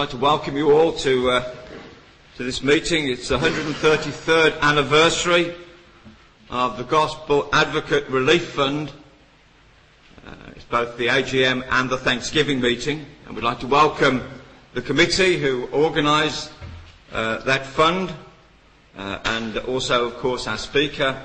like to welcome you all to this meeting. It's the 133rd anniversary of the Gospel Advocate Relief Fund. It's both the AGM and the Thanksgiving meeting, and we'd like to welcome the committee who organised that fund, and also, of course, our speaker,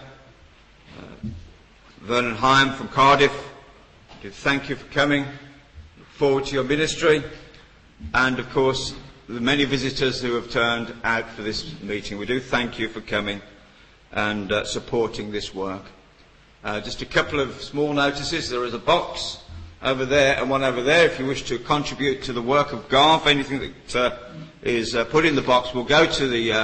Vernon Hyam from Cardiff. Thank you for coming. Look forward to your ministry. And, of course, the many visitors who have turned out for this meeting. We do thank you for coming and supporting this work. Just a couple of small notices. There is a box over there and one over there if you wish to contribute to the work of Garth. Anything that is put in the box will go to the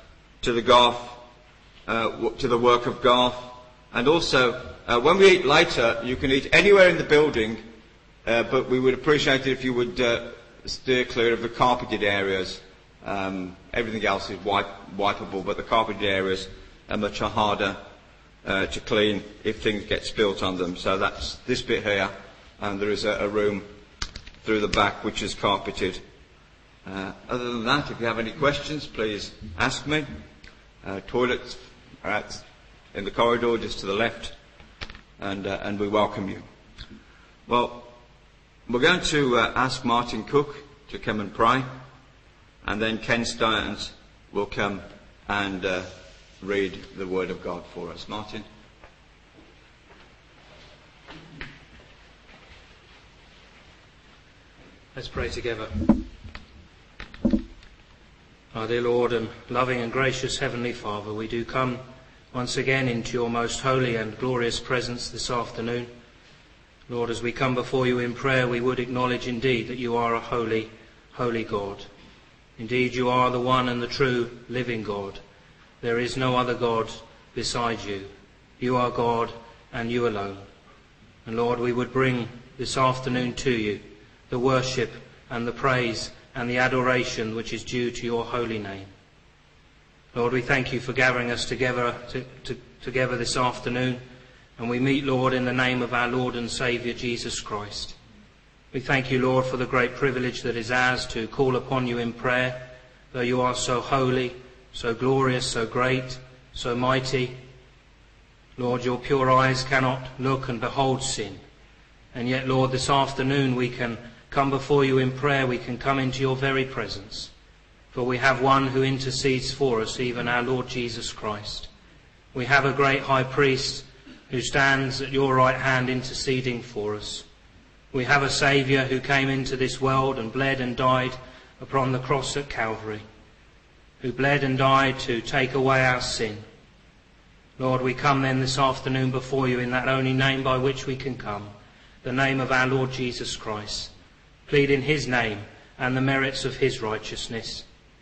work of Garth. And also, when we eat later, you can eat anywhere in the building, but we would appreciate it if you would steer clear of the carpeted areas. Everything else is wipeable, but the carpeted areas are much harder to clean if things get spilt on them. So that's this bit here, and there is a room through the back which is carpeted. Other than that, if you have any questions, please ask me. Toilets are out in the corridor just to the left, and we welcome you. Well, we're going to ask Martin Cook to come and pray, and then Ken Stearns will come and read the Word of God for us. Martin. Let's pray together. Our dear Lord and loving and gracious Heavenly Father, we do come once again into your most holy and glorious presence this afternoon. Lord, as we come before you in prayer, we would acknowledge indeed that you are a holy, holy God. Indeed, you are the one and the true living God. There is no other God beside you. You are God and you alone. And Lord, we would bring this afternoon to you the worship and the praise and the adoration which is due to your holy name. Lord, we thank you for gathering us together this afternoon. And we meet, Lord, in the name of our Lord and Saviour, Jesus Christ. We thank you, Lord, for the great privilege that is ours to call upon you in prayer, though you are so holy, so glorious, so great, so mighty. Lord, your pure eyes cannot look and behold sin. And yet, Lord, this afternoon we can come before you in prayer, we can come into your very presence. For we have one who intercedes for us, even our Lord Jesus Christ. We have a great high priest who stands at your right hand interceding for us. We have a Saviour who came into this world and bled and died upon the cross at Calvary, who bled and died to take away our sin. Lord, we come then this afternoon before you in that only name by which we can come, the name of our Lord Jesus Christ, plead in his name and the merits of his righteousness.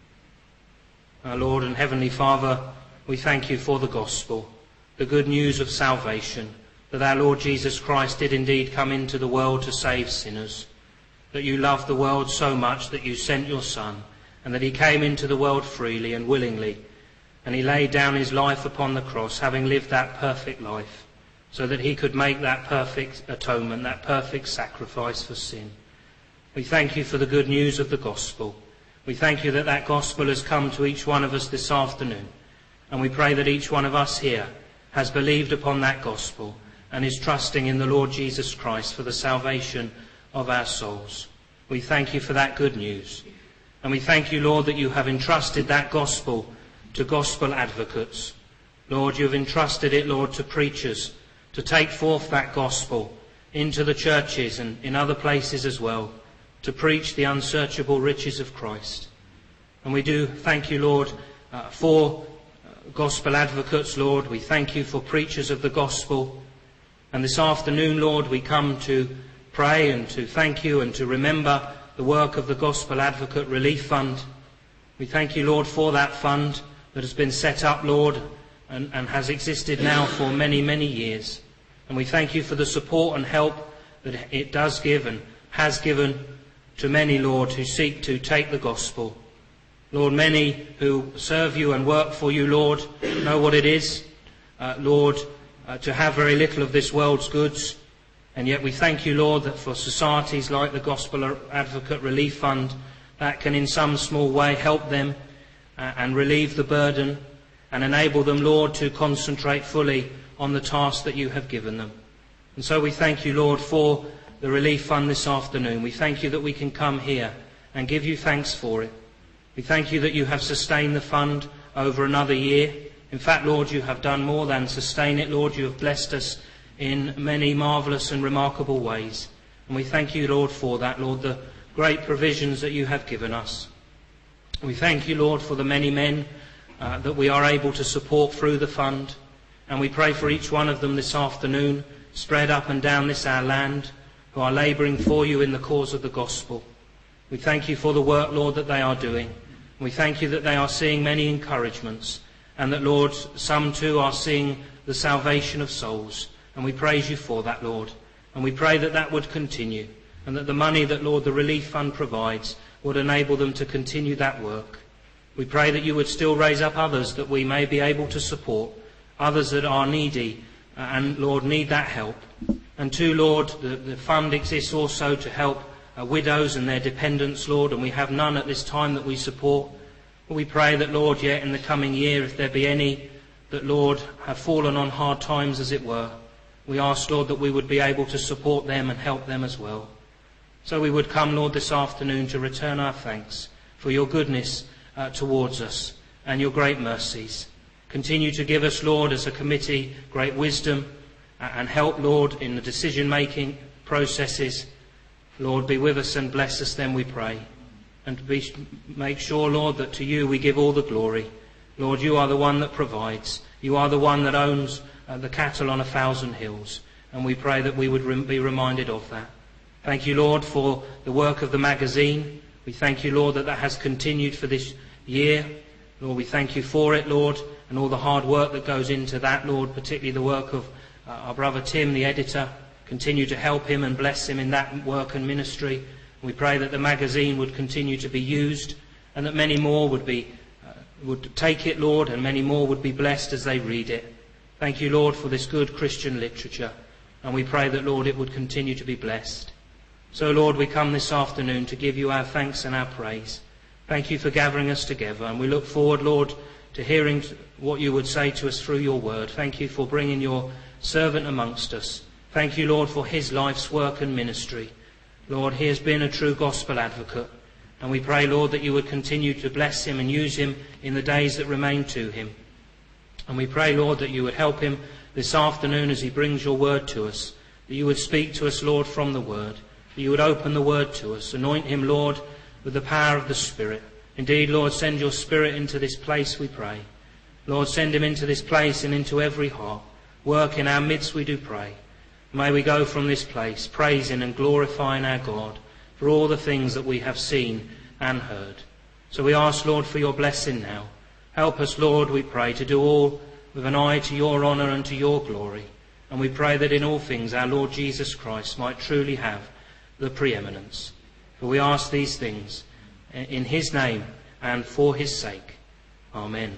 Our Lord and Heavenly Father, we thank you for the gospel, the good news of salvation, that our Lord Jesus Christ did indeed come into the world to save sinners, that you loved the world so much that you sent your Son, and that he came into the world freely and willingly, and he laid down his life upon the cross, having lived that perfect life, so that he could make that perfect atonement, that perfect sacrifice for sin. We thank you for the good news of the gospel. We thank you that that gospel has come to each one of us this afternoon, and we pray that each one of us here has believed upon that gospel and is trusting in the Lord Jesus Christ for the salvation of our souls. We thank you for that good news. And we thank you, Lord, that you have entrusted that gospel to gospel advocates. Lord, you have entrusted it, Lord, to preachers to take forth that gospel into the churches and in other places as well, to preach the unsearchable riches of Christ. And we do thank you, Lord, for gospel advocates, Lord. We thank you for preachers of the gospel. And this afternoon, Lord, we come to pray and to thank you and to remember the work of the Gospel Advocate Relief Fund. We thank you, Lord, for that fund that has been set up, Lord, and has existed now for many, many years. And we thank you for the support and help that it does give and has given to many, Lord, who seek to take the gospel. Lord, many who serve you and work for you, Lord, know what it is, Lord, to have very little of this world's goods. And yet we thank you, Lord, that for societies like the Gospel Advocate Relief Fund, that can in some small way help them and relieve the burden and enable them, Lord, to concentrate fully on the task that you have given them. And so we thank you, Lord, for the Relief Fund this afternoon. We thank you that we can come here and give you thanks for it. We thank you that you have sustained the fund over another year. In fact, Lord, you have done more than sustain it, Lord. You have blessed us in many marvellous and remarkable ways. And we thank you, Lord, for that, Lord, the great provisions that you have given us. We thank you, Lord, for the many men that we are able to support through the fund. And we pray for each one of them this afternoon, spread up and down this our land, who are labouring for you in the cause of the gospel. We thank you for the work, Lord, that they are doing. We thank you that they are seeing many encouragements, and that, Lord, some too are seeing the salvation of souls. And we praise you for that, Lord. And we pray that that would continue, and that the money that, Lord, the Relief Fund provides would enable them to continue that work. We pray that you would still raise up others that we may be able to support, others that are needy and, Lord, need that help. And too, Lord, the fund exists also to help widows and their dependents, Lord, and we have none at this time that we support. But we pray that, Lord, yet in the coming year, if there be any that, Lord, have fallen on hard times, as it were, we ask, Lord, that we would be able to support them and help them as well. So we would come, Lord, this afternoon to return our thanks for your goodness towards us and your great mercies. Continue to give us, Lord, as a committee, great wisdom and help, Lord, in the decision-making processes. Lord, be with us and bless us, then we pray. And make sure, Lord, that to you we give all the glory. Lord, you are the one that provides. You are the one that owns the cattle on 1,000 hills. And we pray that we would be reminded of that. Thank you, Lord, for the work of the magazine. We thank you, Lord, that has continued for this year. Lord, we thank you for it, Lord, and all the hard work that goes into that, Lord, particularly the work of our brother Tim, the editor. Continue to help him and bless him in that work and ministry. We pray that the magazine would continue to be used and that many more would take it, Lord, and many more would be blessed as they read it. Thank you, Lord, for this good Christian literature, and we pray that, Lord, it would continue to be blessed. So, Lord, we come this afternoon to give you our thanks and our praise. Thank you for gathering us together, and we look forward, Lord, to hearing what you would say to us through your word. Thank you for bringing your servant amongst us. Thank you, Lord, for his life's work and ministry. Lord, he has been a true gospel advocate, and we pray, Lord, that you would continue to bless him and use him in the days that remain to him. And we pray, Lord, that you would help him this afternoon as he brings your word to us, that you would speak to us, Lord, from the word, that you would open the word to us. Anoint him, Lord, with the power of the Spirit. Indeed, Lord, send your Spirit into this place, we pray. Lord, send him into this place and into every heart. Work in our midst, we do pray. May we go from this place praising and glorifying our God for all the things that we have seen and heard. So we ask, Lord, for your blessing now. Help us, Lord, we pray, to do all with an eye to your honour and to your glory. And we pray that in all things our Lord Jesus Christ might truly have the preeminence. For we ask these things in his name and for his sake. Amen.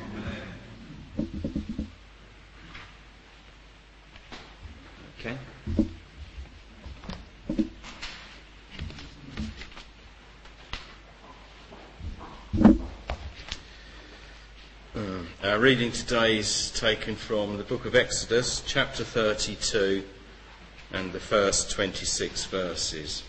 Okay. Our reading today is taken from the book of Exodus, chapter 32, and the first 26 verses.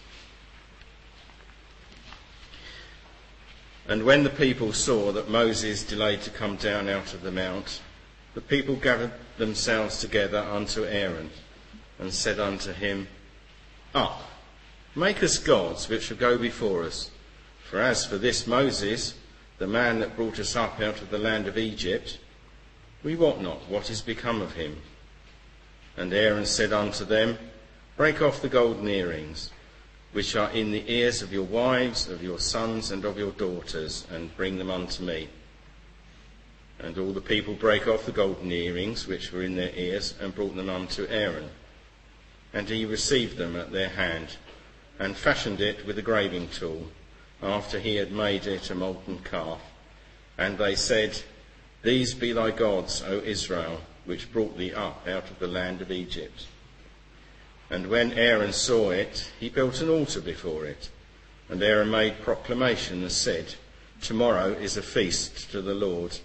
And when the people saw that Moses delayed to come down out of the mount, the people gathered themselves together unto Aaron, and said unto him, Up, make us gods which shall go before us. For as for this Moses, the man that brought us up out of the land of Egypt, we wot not what is become of him. And Aaron said unto them, Break off the golden earrings, which are in the ears of your wives, of your sons, and of your daughters, and bring them unto me. And all the people brake off the golden earrings which were in their ears, and brought them unto Aaron. And he received them at their hand, and fashioned it with a graving tool, after he had made it a molten calf. And they said, These be thy gods, O Israel, which brought thee up out of the land of Egypt. And when Aaron saw it, he built an altar before it, And Aaron made proclamation and said, "Tomorrow is a feast to the Lord."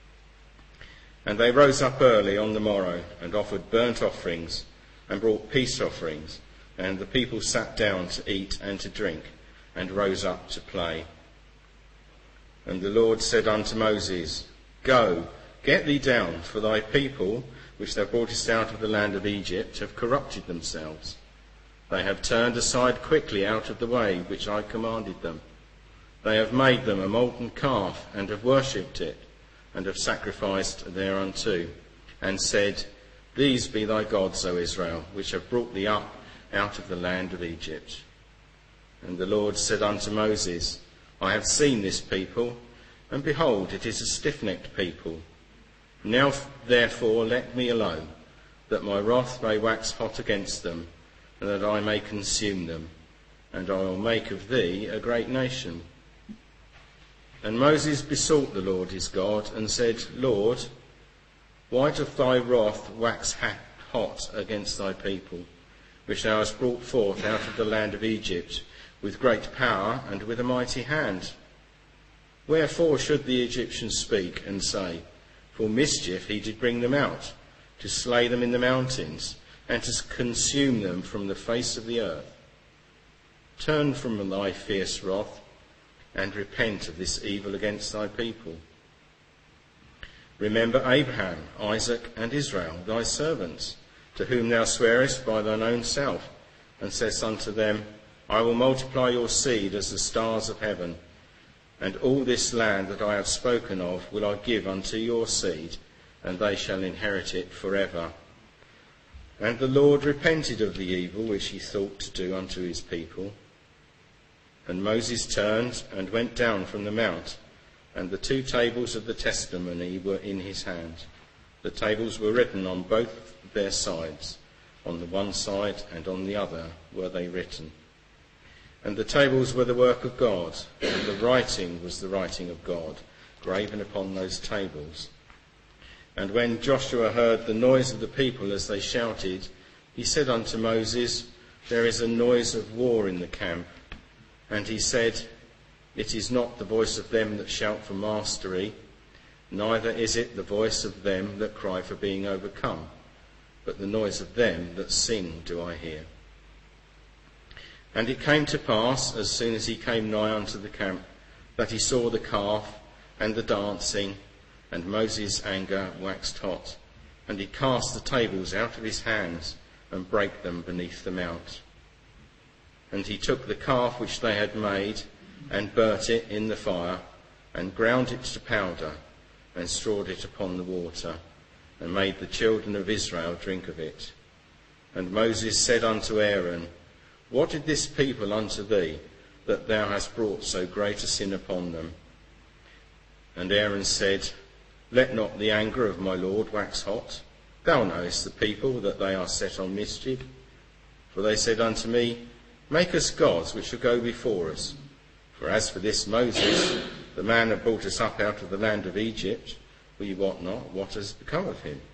And they rose up early on the morrow and offered burnt offerings and brought peace offerings. And the people sat down to eat and to drink and rose up to play. And the Lord said unto Moses, "Go, get thee down, for thy people, which thou broughtest out of the land of Egypt, have corrupted themselves. They have turned aside quickly out of the way which I commanded them. They have made them a molten calf, and have worshipped it, and have sacrificed thereunto, and said, These be thy gods, O Israel, which have brought thee up out of the land of Egypt." And the Lord said unto Moses, "I have seen this people, and behold, it is a stiff-necked people. Now therefore let me alone, that my wrath may wax hot against them, and that I may consume them, and I will make of thee a great nation." And Moses besought the Lord his God, and said, "Lord, why doth thy wrath wax hot against thy people, which thou hast brought forth out of the land of Egypt with great power and with a mighty hand? Wherefore should the Egyptians speak and say, For mischief he did bring them out, to slay them in the mountains, and to consume them from the face of the earth? Turn from thy fierce wrath, and repent of this evil against thy people. Remember Abraham, Isaac, and Israel, thy servants, to whom thou swearest by thine own self, and saidst unto them, I will multiply your seed as the stars of heaven, and all this land that I have spoken of will I give unto your seed, and they shall inherit it forever. And the Lord repented of the evil which he thought to do unto his people. And Moses turned and went down from the mount, and the 2 tables of the testimony were in his hand. The tables were written on both their sides, on the one side and on the other were they written. And the tables were the work of God, and the writing was the writing of God, graven upon those tables. And when Joshua heard the noise of the people as they shouted, he said unto Moses, There is a noise of war in the camp. And he said, It is not the voice of them that shout for mastery, neither is it the voice of them that cry for being overcome, but the noise of them that sing do I hear. And it came to pass, as soon as he came nigh unto the camp, that he saw the calf and the dancing, and Moses' anger waxed hot, and he cast the tables out of his hands, and brake them beneath the mount. And he took the calf which they had made, and burnt it in the fire, and ground it to powder, and strawed it upon the water, and made the children of Israel drink of it. And Moses said unto Aaron, What did this people unto thee, that thou hast brought so great a sin upon them? And Aaron said, Let not the anger of my Lord wax hot. Thou knowest the people, that they are set on mischief. For they said unto me, Make us gods which shall go before us. For as for this Moses, the man that brought us up out of the land of Egypt, we wot not what has become of him.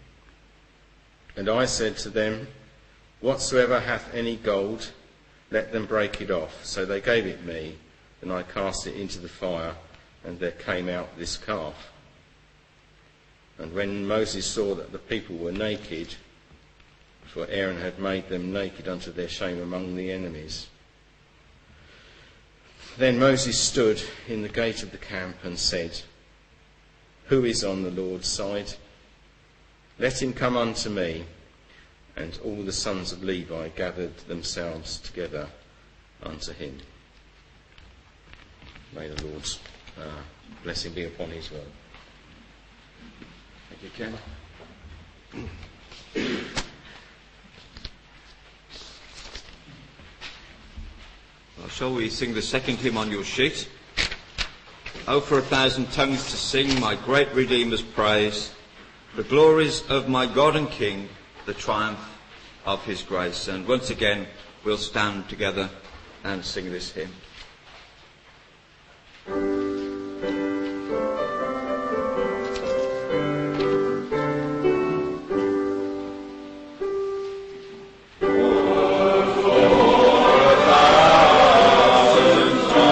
And I said to them, Whatsoever hath any gold, let them break it off. So they gave it me, and I cast it into the fire, and there came out this calf. And when Moses saw that the people were naked, for Aaron had made them naked unto their shame among the enemies, then Moses stood in the gate of the camp and said, Who is on the Lord's side? Let him come unto me. And all the sons of Levi gathered themselves together unto him. May the Lord's blessing be upon his word. Thank you, Ken. Well, shall we sing the second hymn on your sheet? Oh, for 1,000 tongues to sing my great Redeemer's praise, the glories of my God and King, the triumph of his grace. And once again, we'll stand together and sing this hymn. For 1,000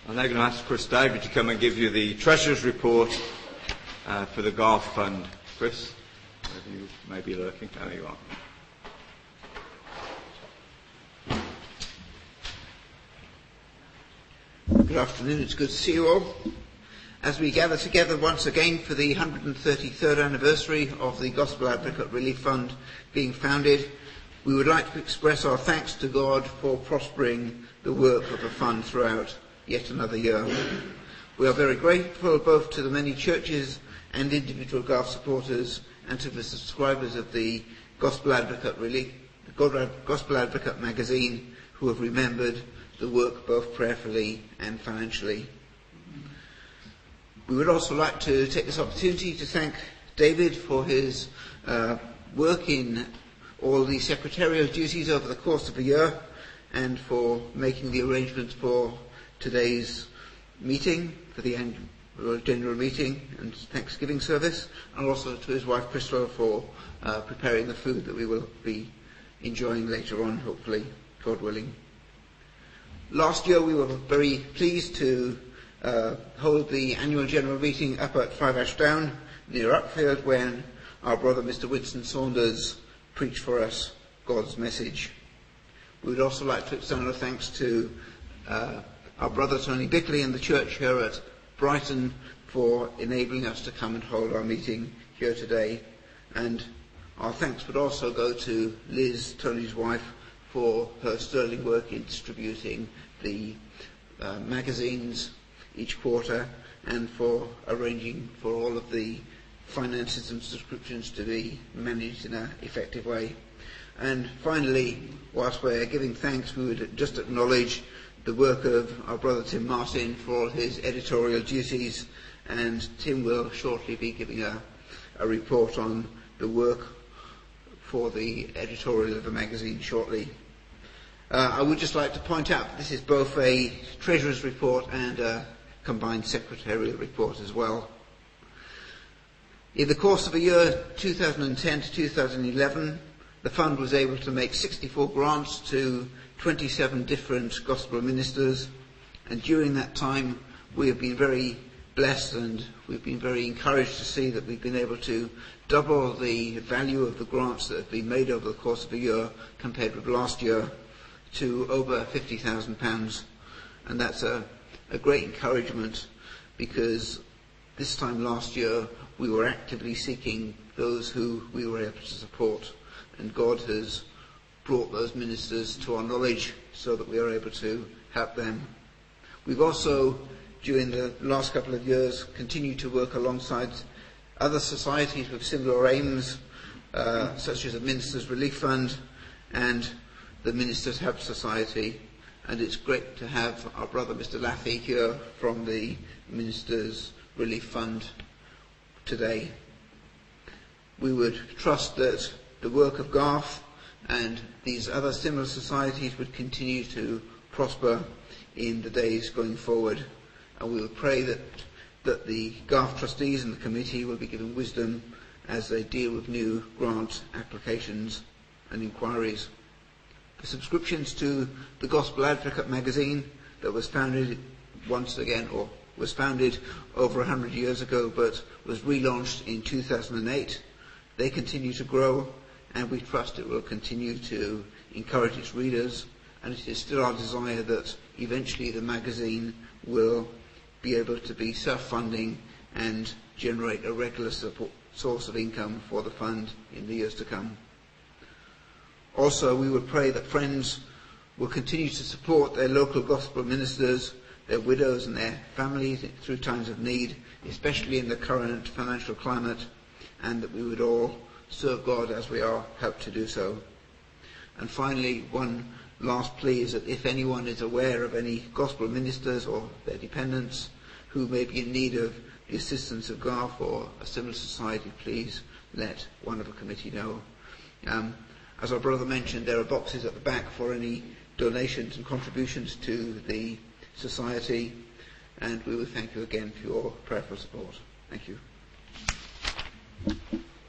I'm now going to ask Chris David to come and give you the Treasurer's report for the Garth Fund. Chris, wherever you may be lurking. There you are. Good afternoon, it's good to see you all. As we gather together once again for the 133rd anniversary of the Gospel Advocate Relief Fund being founded, we would like to express our thanks to God for prospering the work of the fund throughout yet another year. We are very grateful both to the many churches and individual Garth supporters and to the subscribers of the Gospel Advocate magazine who have remembered the work both prayerfully and financially. We would also like to take this opportunity to thank David for his work in all the secretarial duties over the course of a year and for making the arrangements for today's meeting, for the annual general meeting and Thanksgiving service, and also to his wife Crystal for preparing the food that we will be enjoying later on, hopefully, God willing. Last year we were very pleased to hold the annual general meeting up at Five Ash Down near Uckfield when our brother Mr. Winston Saunders preached for us God's message. We would also like to extend our thanks to our brother Tony Bickley and the church here at Brighton for enabling us to come and hold our meeting here today. And our thanks would also go to Liz, Tony's wife, for her sterling work in distributing the magazines each quarter and for arranging for all of the finances and subscriptions to be managed in an effective way. And finally, whilst we're giving thanks, we would just acknowledge the work of our brother Tim Martin for all his editorial duties, and Tim will shortly be giving a report on the work for the editorial of the magazine shortly. I would just like to point out that this is both a Treasurer's report and a combined secretarial report as well. In the course of the year 2010 to 2011, the fund was able to make 64 grants to 27 different gospel ministers, and during that time we have been very blessed and we've been very encouraged to see that we've been able to double the value of the grants that have been made over the course of a year compared with last year to over £50,000, and that's a great encouragement because this time last year we were actively seeking those who we were able to support, and God has brought those ministers to our knowledge so that we are able to help them. We've also, during the last couple of years, continued to work alongside other societies with similar aims, such as the Ministers' Relief Fund and the Ministers' Help Society, and it's great to have our brother Mr. Laffey here from the Ministers' Relief Fund today. We would trust that the work of Garth and these other similar societies would continue to prosper in the days going forward, and we would pray that the Garth trustees and the committee will be given wisdom as they deal with new grant applications and inquiries. The subscriptions to the Gospel Advocate magazine that was founded was founded over 100 years ago but was relaunched in 2008. They continue to grow, and we trust it will continue to encourage its readers, and it is still our desire that eventually the magazine will be able to be self-funding and generate a regular source of income for the fund in the years to come. Also, we would pray that friends will continue to support their local gospel ministers, their widows and their families through times of need, especially in the current financial climate, and that we would all serve God as we are helped to do so. And finally, one last plea is that if anyone is aware of any gospel ministers or their dependents who may be in need of the assistance of Garth or a similar society, please let one of the committee know. As our brother mentioned, there are boxes at the back for any donations and contributions to the society, and we will thank you again for your prayerful support. Thank you.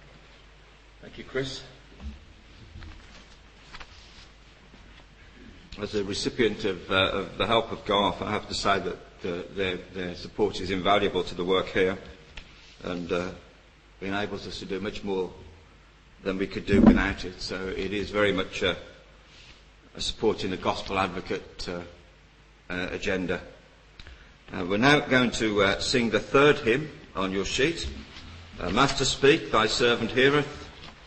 Thank you, Chris. as a recipient of the help of Garth, I have to say that their support is invaluable to the work here, and enables us to do much more than we could do without it. So it is very much a support in the Gospel Advocate agenda. We're now going to sing the third hymn on your sheet. Master, speak, thy servant heareth.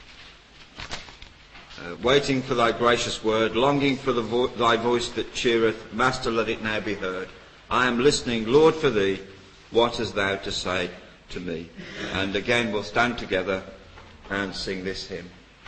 Waiting for thy gracious word, longing for thy voice that cheereth. Master, let it now be heard. I am listening, Lord, for thee. What hast thou to say to me? And again we'll stand together and sing this hymn.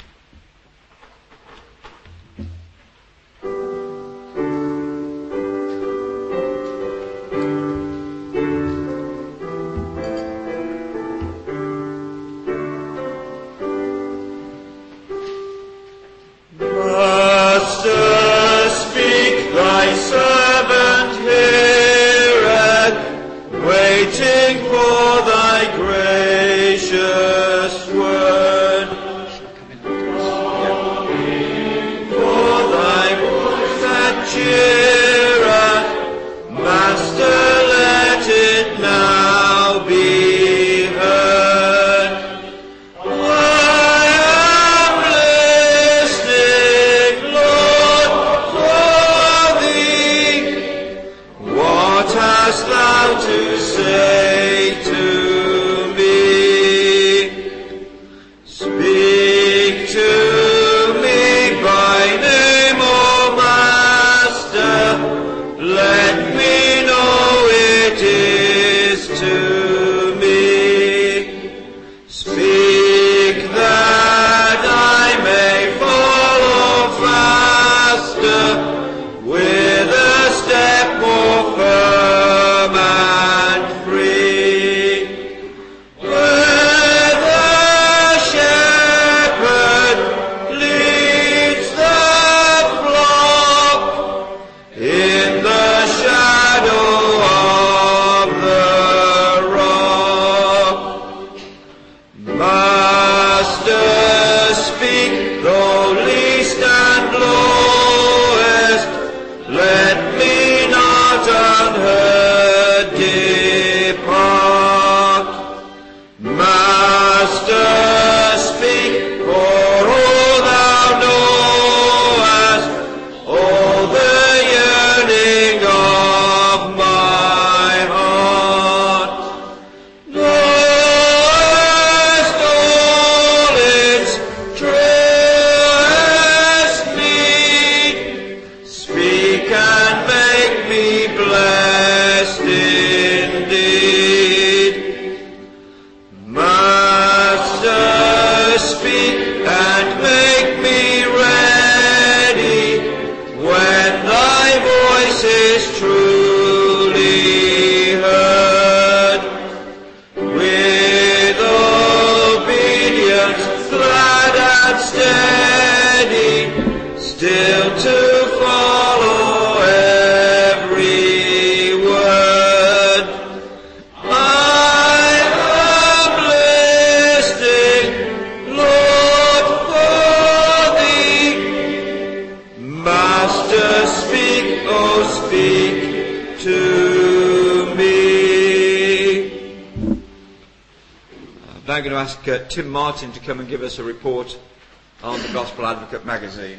I'm going to ask Tim Martin to come and give us a report on the Gospel Advocate magazine.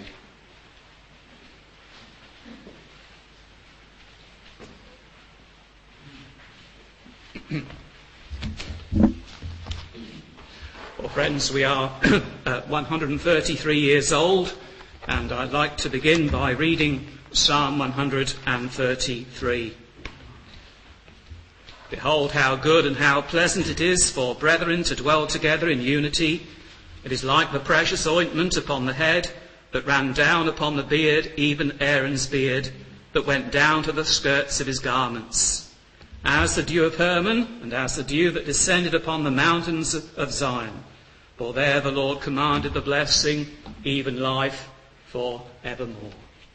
Well, friends, we are 133 years old, and I'd like to begin by reading Psalm 133. Behold, how good and how pleasant it is for brethren to dwell together in unity. It is like the precious ointment upon the head that ran down upon the beard, even Aaron's beard, that went down to the skirts of his garments. As the dew of Hermon, and as the dew that descended upon the mountains of Zion. For there the Lord commanded the blessing, even life for evermore.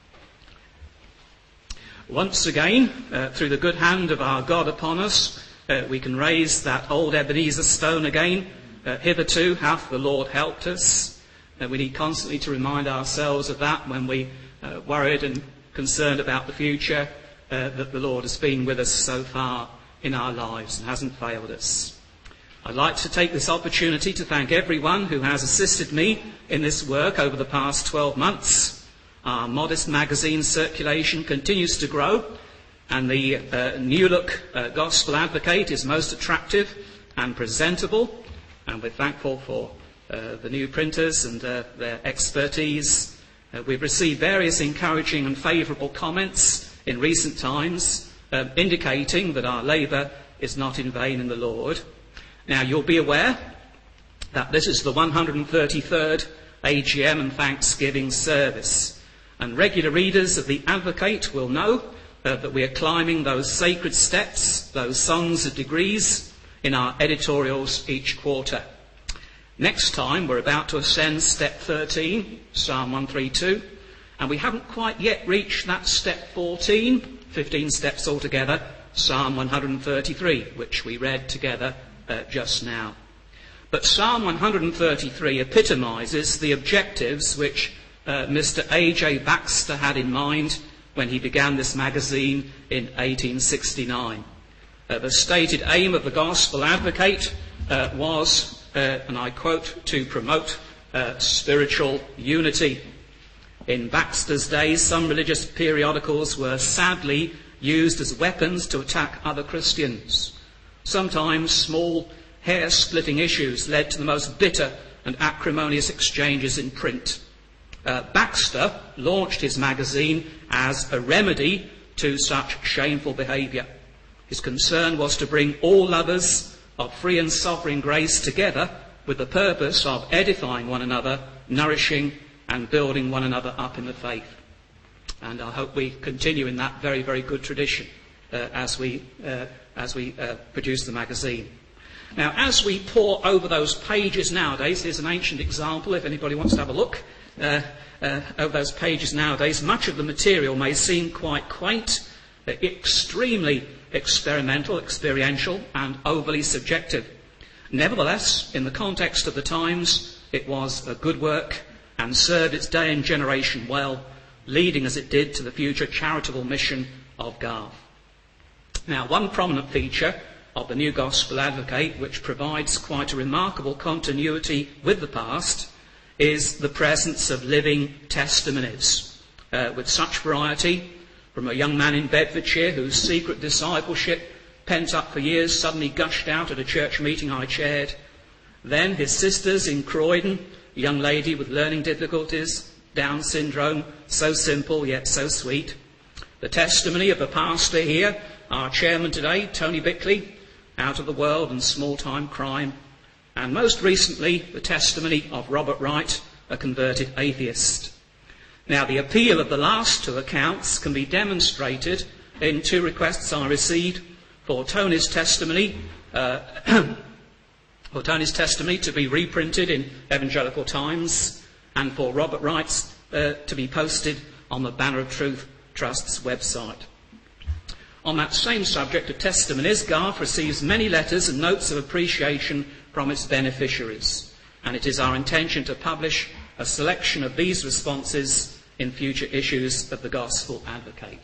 Once again, through the good hand of our God upon us, we can raise that old Ebenezer stone again. Hitherto hath the Lord helped us. We need constantly to remind ourselves of that when we worried and concerned about the future, that the Lord has been with us so far in our lives and hasn't failed us. I'd like to take this opportunity to thank everyone who has assisted me in this work over the past 12 months. Our modest magazine circulation continues to grow, and the New Look Gospel Advocate is most attractive and presentable, and we're thankful for the new printers and their expertise. We've received various encouraging and favourable comments in recent times, indicating that our labour is not in vain in the Lord. Now, you'll be aware that this is the 133rd AGM and Thanksgiving service, and regular readers of the Advocate will know that we are climbing those sacred steps, those songs of degrees, in our editorials each quarter. Next time we're about to ascend step 13, Psalm 132, and we haven't quite yet reached that step 14, 15 steps altogether, Psalm 133, which we read together just now. But Psalm 133 epitomises the objectives which Mr. A.J. Baxter had in mind when he began this magazine in 1869. The stated aim of the Gospel Advocate was, and I quote, to promote spiritual unity. In Baxter's days, some religious periodicals were sadly used as weapons to attack other Christians. Sometimes small, hair-splitting issues led to the most bitter and acrimonious exchanges in print. Baxter launched his magazine as a remedy to such shameful behaviour. His concern was to bring all lovers of free and sovereign grace together with the purpose of edifying one another, nourishing and building one another up in the faith. And I hope we continue in that very, very good tradition as we produce the magazine. Now, as we pore over those pages nowadays, here's an ancient example if anybody wants to have a look. Over those pages nowadays, much of the material may seem quite quaint, extremely experiential and overly subjective. Nevertheless, in the context of the times, it was a good work and served its day and generation well, leading as it did to the future charitable mission of Garth. Now, one prominent feature of the New Gospel Advocate, which provides quite a remarkable continuity with the past, is the presence of living testimonies, with such variety, from a young man in Bedfordshire whose secret discipleship, pent up for years, suddenly gushed out at a church meeting I chaired. Then his sisters in Croydon, a young lady with learning difficulties, Down syndrome, so simple yet so sweet. The testimony of a pastor here, our chairman today, Tony Bickley, out of the world and small-time crime. And most recently, the testimony of Robert Wright, a converted atheist. Now, the appeal of the last two accounts can be demonstrated in two requests I received for Tony's testimony, to be reprinted in Evangelical Times, and for Robert Wright's to be posted on the Banner of Truth Trust's website. On that same subject of testimonies, Garth receives many letters and notes of appreciation from its beneficiaries, and it is our intention to publish a selection of these responses in future issues of the Gospel Advocate.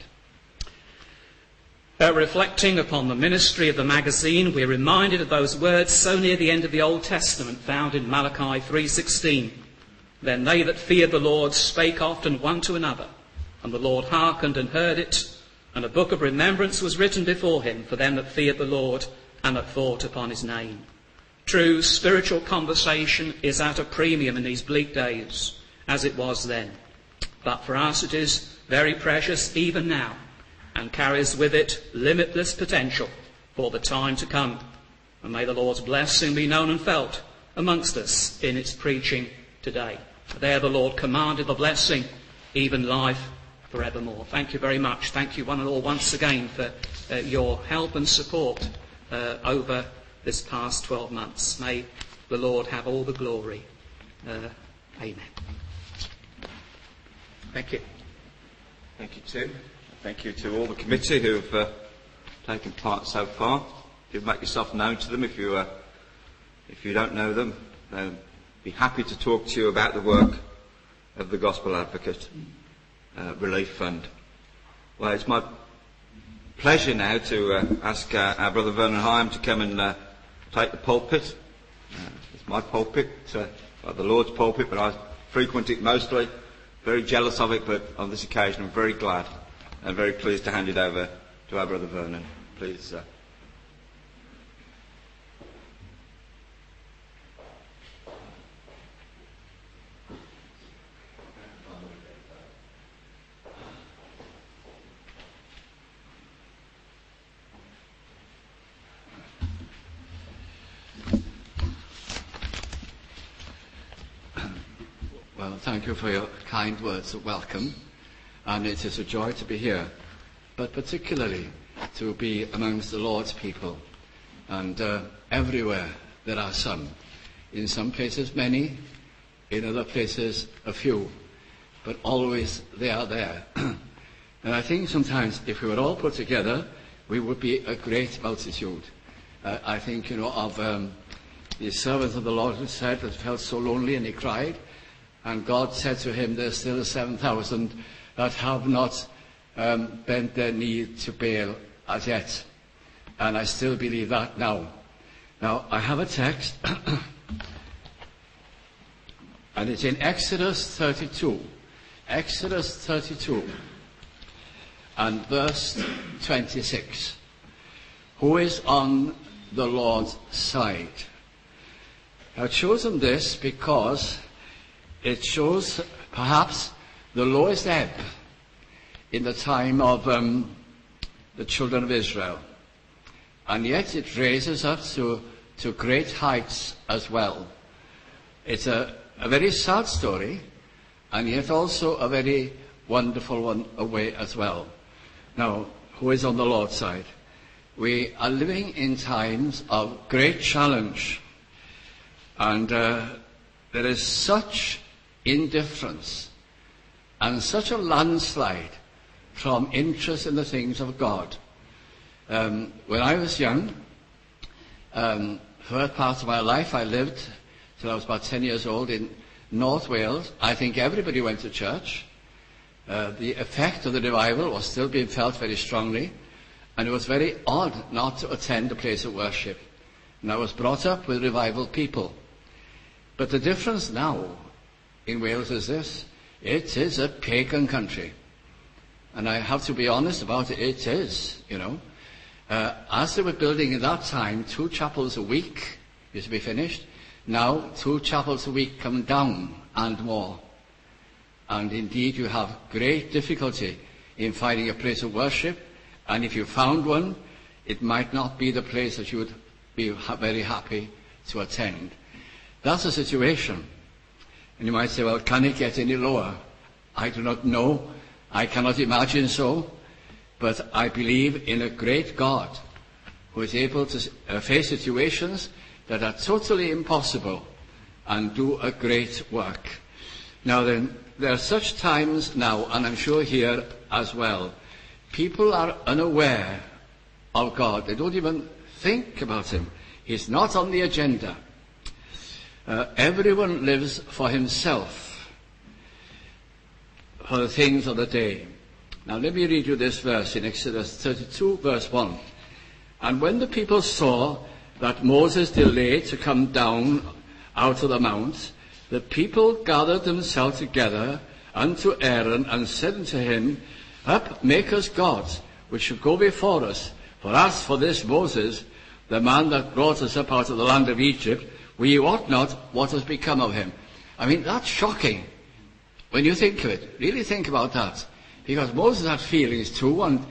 Reflecting upon the ministry of the magazine, we're reminded of those words so near the end of the Old Testament found in Malachi 3:16. Then they that feared the Lord spake often one to another, and the Lord hearkened and heard it, and a book of remembrance was written before him for them that feared the Lord and that thought upon his name. True spiritual conversation is at a premium in these bleak days, as it was then. But for us it is very precious even now, and carries with it limitless potential for the time to come. And may the Lord's blessing be known and felt amongst us in its preaching today. There the Lord commanded the blessing, even life forevermore. Thank you very much. Thank you one and all once again for your help and support over this past 12 months. May the Lord have all the glory. Amen. Thank you. Thank you, Tim. Thank you to all the committee who have taken part so far. Do make yourself known to them if you don't know them. They'll be happy to talk to you about the work of the Gospel Advocate Relief Fund. Well, it's my pleasure now to ask our brother Vernon Hyam to come and take the pulpit. It's my pulpit, well, the Lord's pulpit, but I frequent it mostly. Very jealous of it, but on this occasion I'm very glad and very pleased to hand it over to our brother Vernon. Please. Well, thank you for your kind words of welcome, and it is a joy to be here, but particularly to be amongst the Lord's people. And everywhere there are some. In some places many, in other places a few, but always they are there. And I think sometimes if we were all put together, we would be a great multitude. I think, of the servant of the Lord who said that felt so lonely and he cried. And God said to him, there's still 7,000 that have not bent their knee to Baal as yet. And I still believe that now. Now, I have a text, and it's in Exodus 32. Exodus 32, and verse 26. Who is on the Lord's side? I've chosen this because it shows perhaps the lowest ebb in the time of the children of Israel. And yet it raises us to great heights as well. It's a very sad story, and yet also a very wonderful one away as well. Now, who is on the Lord's side? We are living in times of great challenge, and there is such indifference and such a landslide from interest in the things of God. When I was young, first part of my life I lived till I was about 10 years old in North Wales. I think everybody went to church. The effect of the revival was still being felt very strongly, and it was very odd not to attend a place of worship. And I was brought up with revival people. But the difference now in Wales is this: it is a pagan country. And I have to be honest about it, it is, As they were building at that time 2 chapels a week used to be finished, now 2 chapels a week come down and more. And indeed you have great difficulty in finding a place of worship, and if you found one, it might not be the place that you would be very happy to attend. That's the situation. And you might say, well, can it get any lower? I do not know. I cannot imagine so. But I believe in a great God who is able to face situations that are totally impossible and do a great work. Now then, there are such times now, and I'm sure here as well, people are unaware of God. They don't even think about him. He's not on the agenda. Everyone lives for himself, for the things of the day. Now let me read you this verse in Exodus 32, verse 1. And when the people saw that Moses delayed to come down out of the mount, the people gathered themselves together unto Aaron and said unto him, Up, make us gods, which shall go before us. For as for this Moses, the man that brought us up out of the land of Egypt, we wot not what has become of him. I mean, that's shocking when you think of it. Really think about that. Because Moses had feelings too, and,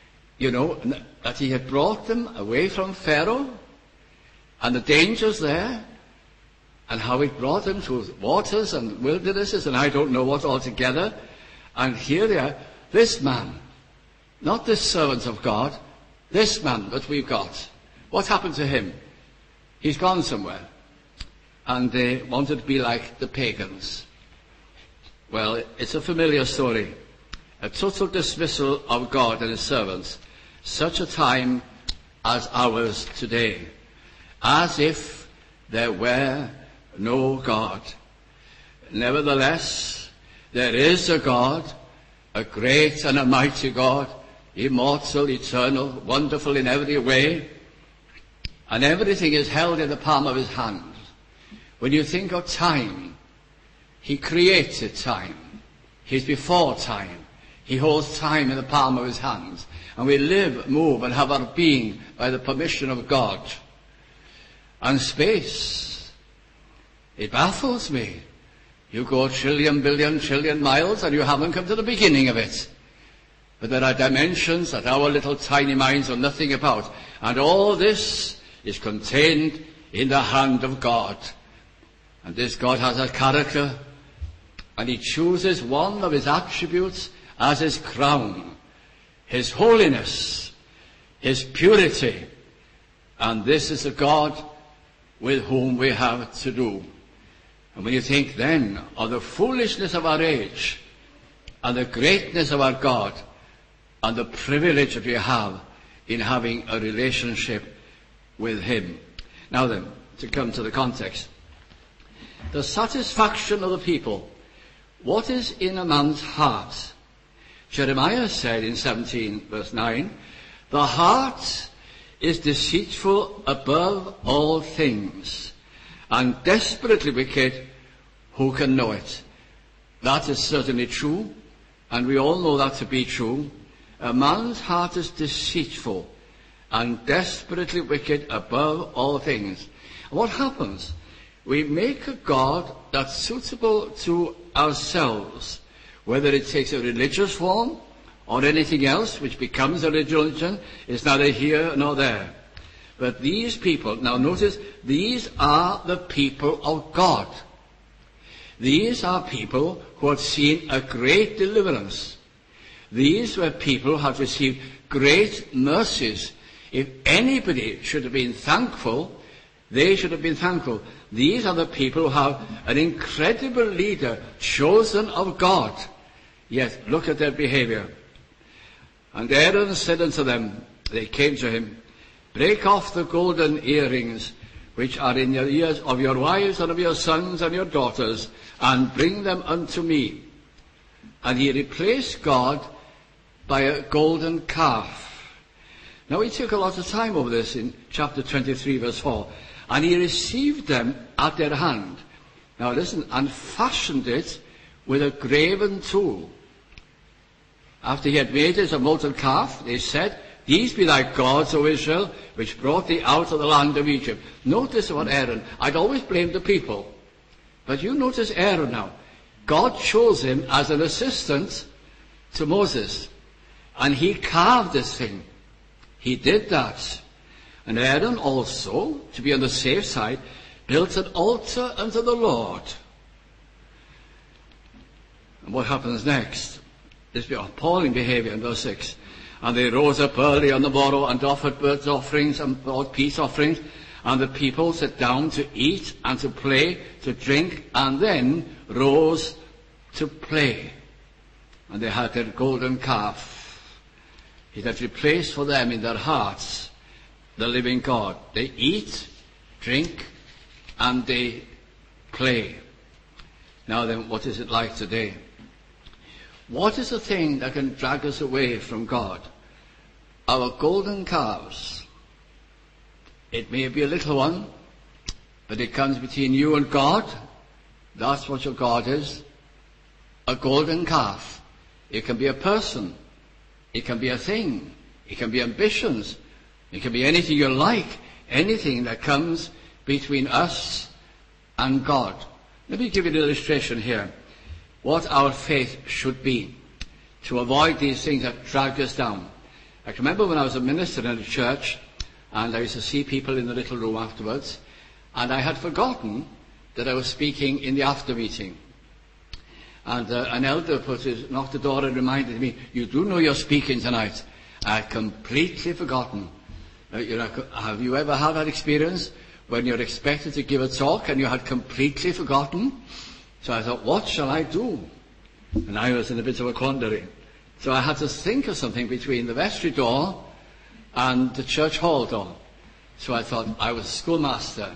that he had brought them away from Pharaoh, and the dangers there, and how he brought them through waters and wildernesses, and I don't know what altogether. And here they are, this man, not this servant of God, this man that we've got. What happened to him? He's gone somewhere. And they wanted to be like the pagans. Well, it's a familiar story. A total dismissal of God and his servants. Such a time as ours today. As if there were no God. Nevertheless, there is a God a great and a mighty God, immortal, eternal, wonderful in every way, and everything is held in the palm of his hand. When you think of time, he created time. He's before time. He holds time in the palm of his hand. And we live, move, and have our being by the permission of God. And space, it baffles me. You go trillion, billion, trillion miles and you haven't come to the beginning of it. But there are dimensions that our little tiny minds know nothing about. And all this is contained in the hand of God. And this God has a character, and he chooses one of his attributes as his crown, his holiness, his purity. And this is the God with whom we have to do. And when you think then of the foolishness of our age, and the greatness of our God, and the privilege that we have in having a relationship with him. Now then, to come to the context. The satisfaction of the people. What is in a man's heart? Jeremiah said in 17 verse 9, the heart is deceitful above all things, and desperately wicked, who can know it? That is certainly true, and we all know that to be true. A man's heart is deceitful and desperately wicked above all things. And what happens? We make a God that's suitable to ourselves, whether it takes a religious form or anything else which becomes a religion, is neither here nor there. But these people, now notice, these are the people of God. These are people who have seen a great deliverance. These were people who have received great mercies. If anybody should have been thankful, they should have been thankful. These are the people who have an incredible leader, chosen of God. Yet, look at their behavior. And Aaron said unto them, they came to him, break off the golden earrings which are in your ears of your wives and of your sons and your daughters, and bring them unto me. And he replaced God by a golden calf. Now he took a lot of time over this in chapter 23 verse 4. And he received them at their hand. Now listen, and fashioned it with a graven tool. After he had made it a molten calf, they said, these be thy gods, O Israel, which brought thee out of the land of Egypt. Notice what Aaron, I'd always blamed the people. But you notice Aaron now. God chose him as an assistant to Moses. And he carved this thing. He did that. And Aaron also, to be on the safe side, built an altar unto the Lord. And what happens next? This appalling behavior in verse 6. And they rose up early on the morrow and offered burnt offerings and brought peace offerings. And the people sat down to eat and to play, to drink, and then rose to play. And they had their golden calf. He had replaced for them in their hearts the living God. They eat, drink, and they play. Now then, what is it like today? What is the thing that can drag us away from God? Our golden calves. It may be a little one, but it comes between you and God. That's what your God is. A golden calf. It can be a person. It can be a thing. It can be ambitions. It can be anything you like. Anything that comes between us and God. Let me give you an illustration here. What our faith should be to avoid these things that drag us down. I can remember when I was a minister in a church, and I used to see people in the little room afterwards, and I had forgotten that I was speaking in the after meeting. And an elder knocked the door and reminded me, you do know you're speaking tonight. I had completely forgotten. Have you ever had that experience when you're expected to give a talk and you had completely forgotten? So I thought, what shall I do? And I was in a bit of a quandary. So I had to think of something between the vestry door and the church hall door. So I thought, I was schoolmaster.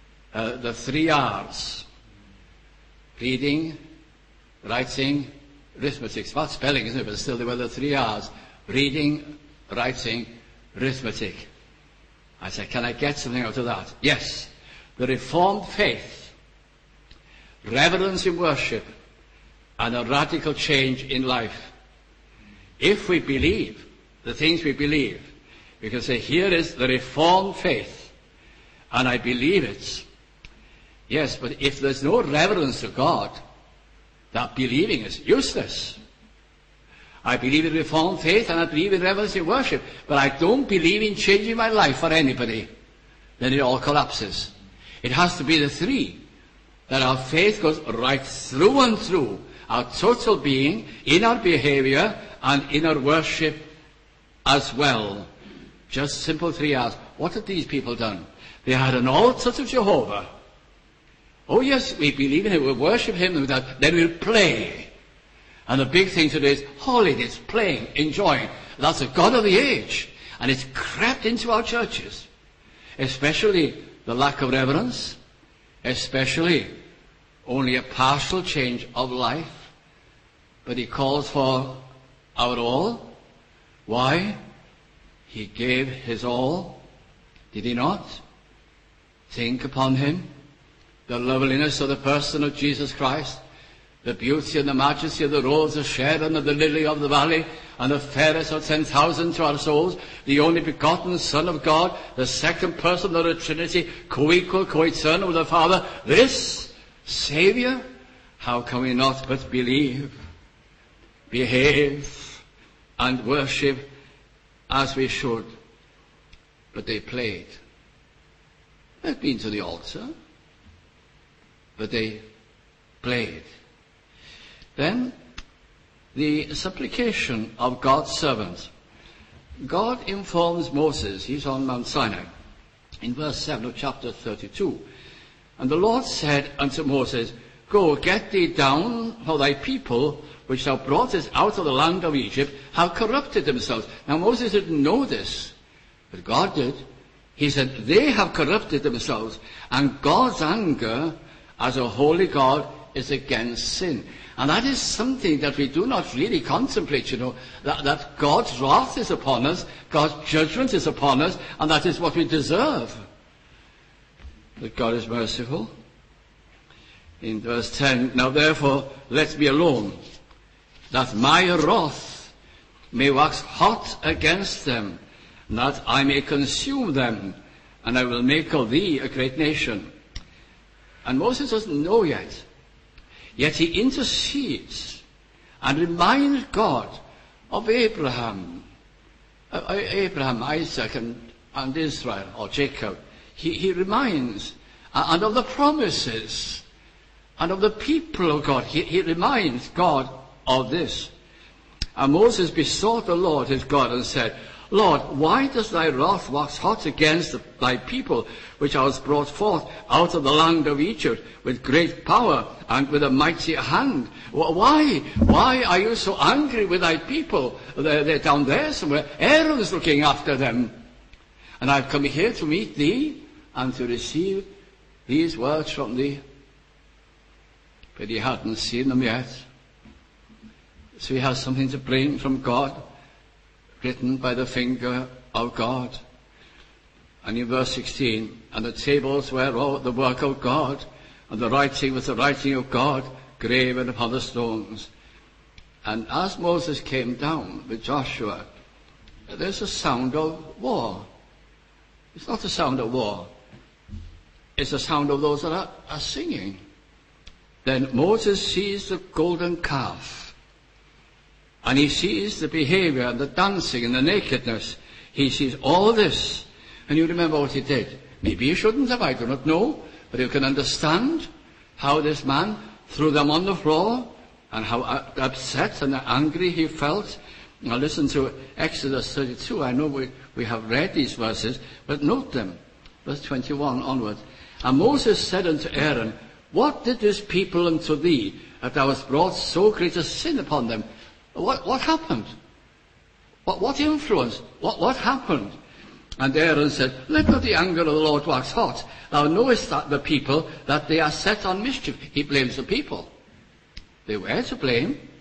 The 3 R's. Reading, writing, arithmetic. It's about spelling, isn't it? But still, there were the 3 R's. Reading, writing, arithmetic. I said, can I get something out of that? Yes. The Reformed faith, reverence in worship, and a radical change in life. If we believe the things we believe, we can say, here is the Reformed faith, and I believe it. Yes, but if there's no reverence to God, that believing is useless. I believe in Reformed faith and I believe in reverence in worship, but I don't believe in changing my life for anybody. Then it all collapses. It has to be the 3. That our faith goes right through and through our total being, in our behavior, and in our worship as well. Just simple 3 R's. What had these people done? They had an altar to Jehovah. Oh yes, we believe in it, we worship him, and then we'll play. And the big thing today is holidays, playing, enjoying. That's the God of the age. And it's crept into our churches. Especially the lack of reverence. Especially only a partial change of life. But he calls for our all. Why? He gave his all. Did he not? Think upon him. The loveliness of the person of Jesus Christ. The beauty and the majesty of the rose of Sharon and the lily of the valley, and the fairest of 10,000 to our souls, the only begotten Son of God, the second person of the Trinity, co-equal, co-eternal with the Father. This Saviour, how can we not but believe, behave, and worship as we should? But they played. They'd been to the altar, but they played. Then, the supplication of God's servant. God informs Moses, he's on Mount Sinai, in verse 7 of chapter 32. And the Lord said unto Moses, Go, get thee down, for thy people, which thou broughtest out of the land of Egypt, have corrupted themselves. Now Moses didn't know this, but God did. He said, they have corrupted themselves, and God's anger, as a holy God, is against sin. And that is something that we do not really contemplate, that God's wrath is upon us, God's judgment is upon us, and that is what we deserve. But God is merciful. In verse 10, Now therefore let me alone, that my wrath may wax hot against them, and that I may consume them, and I will make of thee a great nation. And Moses doesn't know yet. Yet he intercedes and reminds God of Abraham, Isaac, and Israel, or Jacob. He reminds, and of the promises, and of the people of God. He reminds God of this. And Moses besought the Lord his God and said, Lord, why does thy wrath wax hot against thy people, which hast brought forth out of the land of Egypt with great power and with a mighty hand? Why are you so angry with thy people? They're down there somewhere. Aaron's looking after them. And I've come here to meet thee and to receive these words from thee. But he hadn't seen them yet. So he has something to bring from God, written by the finger of God. And in verse 16, and the tables were all the work of God, and the writing was the writing of God, graven upon the stones. And as Moses came down with Joshua, there's a sound of war. It's not a sound of war. It's the sound of those that are singing. Then Moses sees the golden calf. And he sees the behavior and the dancing and the nakedness. He sees all this. And you remember what he did. Maybe he shouldn't have, I do not know. But you can understand how this man threw them on the floor and how upset and angry he felt. Now listen to Exodus 32. I know we have read these verses, but note them. Verse 21 onward. And Moses said unto Aaron, What did this people unto thee, that thou hast brought so great a sin upon them? What happened? What influence? What happened? And Aaron said, Let not the anger of the Lord wax hot. Thou knowest that the people, that they are set on mischief. He blames the people. They were to blame,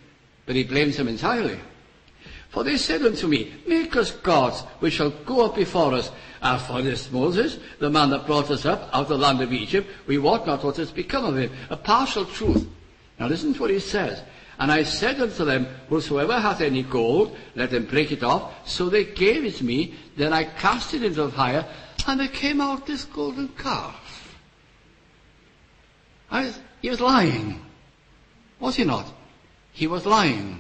But he blames them entirely. For they said unto me, make us gods which shall go up before us. As for this Moses, the man that brought us up out of the land of Egypt, we wot not what has become of him. A partial truth. Now listen to what he says. And I said unto them, whosoever hath any gold, let him break it off. So they gave it me. Then I cast it into the fire, and there came out this golden calf. He was lying. Was he not? He was lying.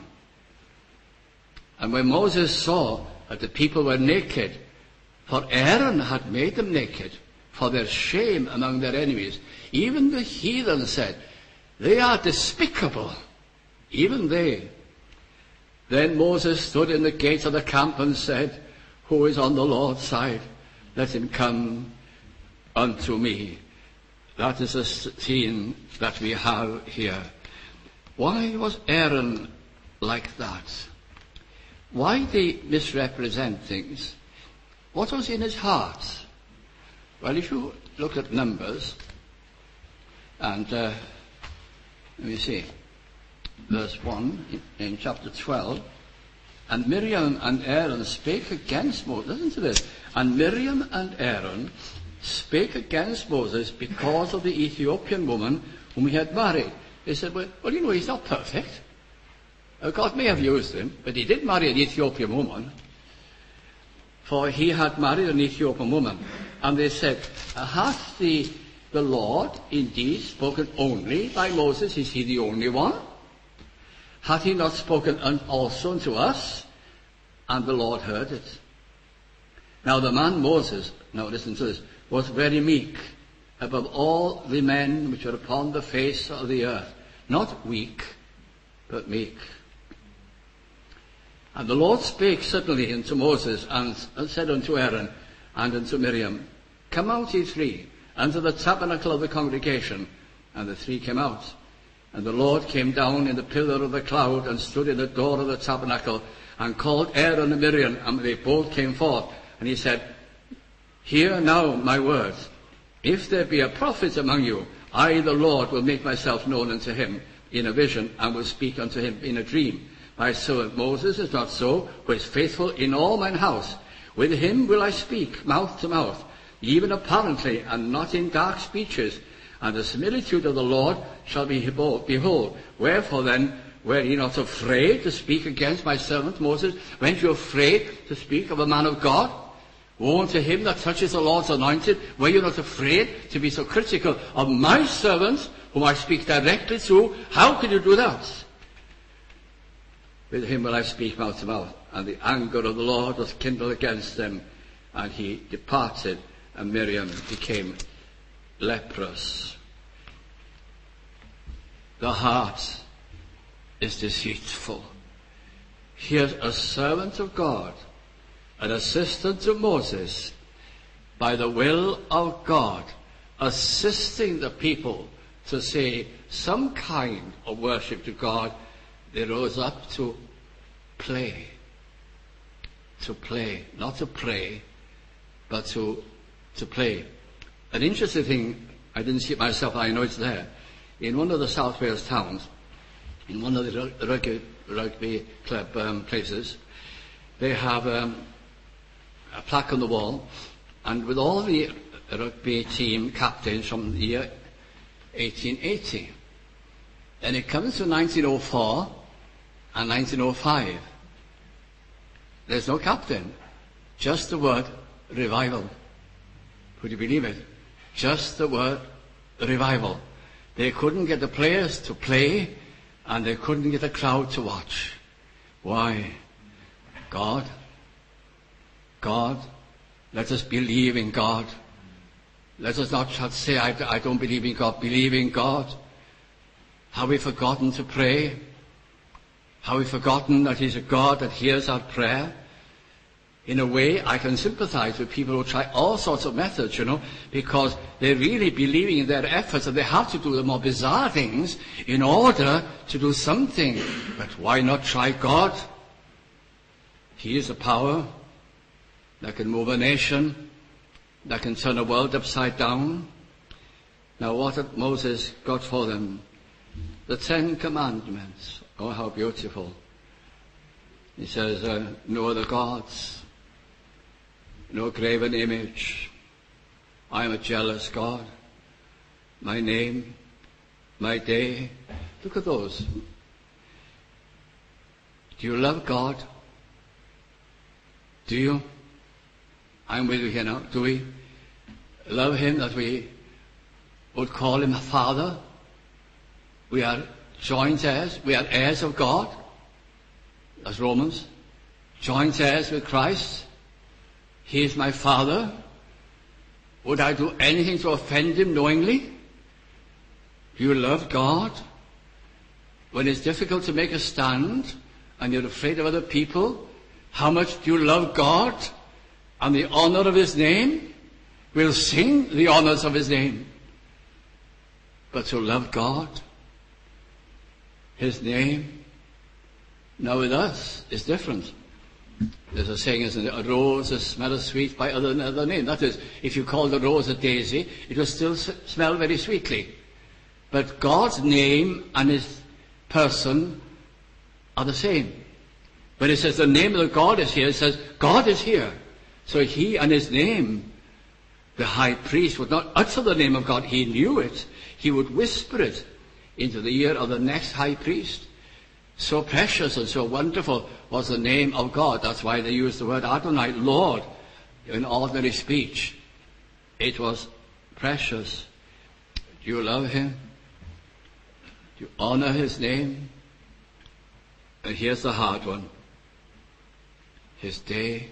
And when Moses saw that the people were naked, for Aaron had made them naked, for their shame among their enemies, even the heathen said, they are despicable, even they. Then Moses stood in the gate of the camp and said, who is on the Lord's side? Let him come unto me. That is a scene that we have here. Why was Aaron like that? Why did he misrepresent things? What was in his heart? Well, if you look at Numbers, and let me see, verse 1 in chapter 12, and Miriam and Aaron spake against Moses. Listen to this. And Miriam and Aaron spake against Moses because of the Ethiopian woman whom he had married. They said, well, you know, he's not perfect. God may have used him, but he did marry an Ethiopian woman. For he had married an Ethiopian woman. And they said, hath the Lord indeed spoken only by Moses? Is he the only one? Hath he not spoken also unto us? And the Lord heard it. Now the man Moses, now listen to this, was very meek, above all the men which are upon the face of the earth. Not weak, but meek. And the Lord spake suddenly unto Moses, and said unto Aaron and unto Miriam, come out, ye three, unto the tabernacle of the congregation. And the three came out. And the Lord came down in the pillar of the cloud, and stood in the door of the tabernacle, and called Aaron and Miriam, and they both came forth. And he said, hear now my words. If there be a prophet among you, I, the Lord, will make myself known unto him in a vision, and will speak unto him in a dream. My servant Moses is not so, who is faithful in all mine house. With him will I speak mouth to mouth, even apparently, and not in dark speeches. And the similitude of the Lord shall be behold. Wherefore then were ye not afraid to speak against my servant Moses? Weren't you afraid to speak of a man of God? Woe unto him that touches the Lord's anointed. Were you not afraid to be so critical of my servants, whom I speak directly to? How can you do that? With him will I speak mouth to mouth. And the anger of the Lord was kindled against them, and he departed, and Miriam became leprous. The heart is deceitful. Here's a servant of God, an assistant to Moses, by the will of God, assisting the people to say some kind of worship to God. They rose up to play. To play. Not to pray, but to play. An interesting thing, I didn't see it myself, I know it's there. In one of the South Wales towns, in one of the rugby club places, they have a plaque on the wall, and with all the rugby team captains from the year 1880. And it comes to 1904 and 1905. There's no captain, just the word revival. Could you believe it? Just the word revival. They couldn't get the players to play, and they couldn't get the crowd to watch. Why? God, let us believe in God. Let us not say, I don't believe in God. Believe in God. Have we forgotten to pray? Have we forgotten that He's a God that hears our prayer? In a way, I can sympathize with people who try all sorts of methods, because they're really believing in their efforts, and they have to do the more bizarre things in order to do something. But why not try God? He is a power that can move a nation, that can turn a world upside down. Now, what had Moses got for them? The 10 Commandments. Oh, how beautiful. He says, no other gods, no graven image. I am a jealous God. My name, my day. Look at those. Do you love God? Do you? I'm with you here now. Do we love Him that we would call Him a Father? We are joint heirs. We are heirs of God. That's Romans. Joint heirs with Christ. He is my Father. Would I do anything to offend Him knowingly? Do you love God? When it's difficult to make a stand and you're afraid of other people, how much do you love God and the honor of His name? We'll sing the honors of His name. But to love God, His name, now with us, is different. There's a saying, isn't it? A rose that smelleth sweet by another name. That is, if you call the rose a daisy, it will still smell very sweetly. But God's name and His person are the same. When it says the name of the God is here, it says God is here. So He and His name, the high priest would not utter the name of God. He knew it. He would whisper it into the ear of the next high priest. So precious and so wonderful was the name of God. That's why they used the word Adonai, Lord, in ordinary speech. It was precious. Do you love Him? Do you honor His name? And here's the hard one. His day.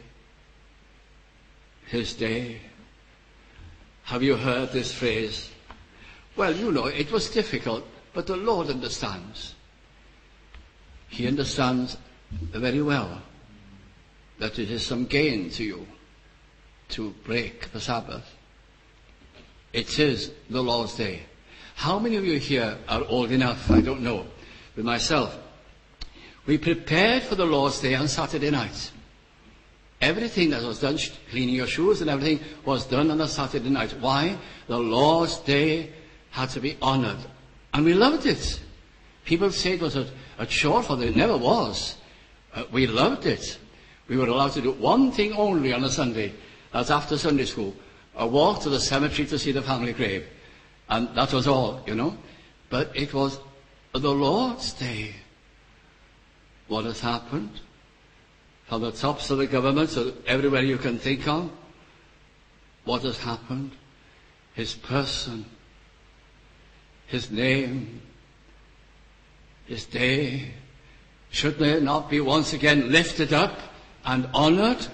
His day. Have you heard this phrase? Well, you know, it was difficult, but the Lord understands. He understands very well that it is some gain to you to break the Sabbath. It is the Lord's day. How many of you here are old enough? I don't know. With myself, we prepared for the Lord's day on Saturday night. Everything that was done, cleaning your shoes and everything, was done on a Saturday night. Why? The Lord's day had to be honored. And we loved it. People say it was a chore for them. It never was. We loved it. We were allowed to do one thing only on a Sunday. That's after Sunday school. A walk to the cemetery to see the family grave. And that was all, you know. But it was the Lord's day. What has happened? From the tops of the government, so everywhere you can think of, what has happened? His person, His name, His day, should they not be once again lifted up and honored?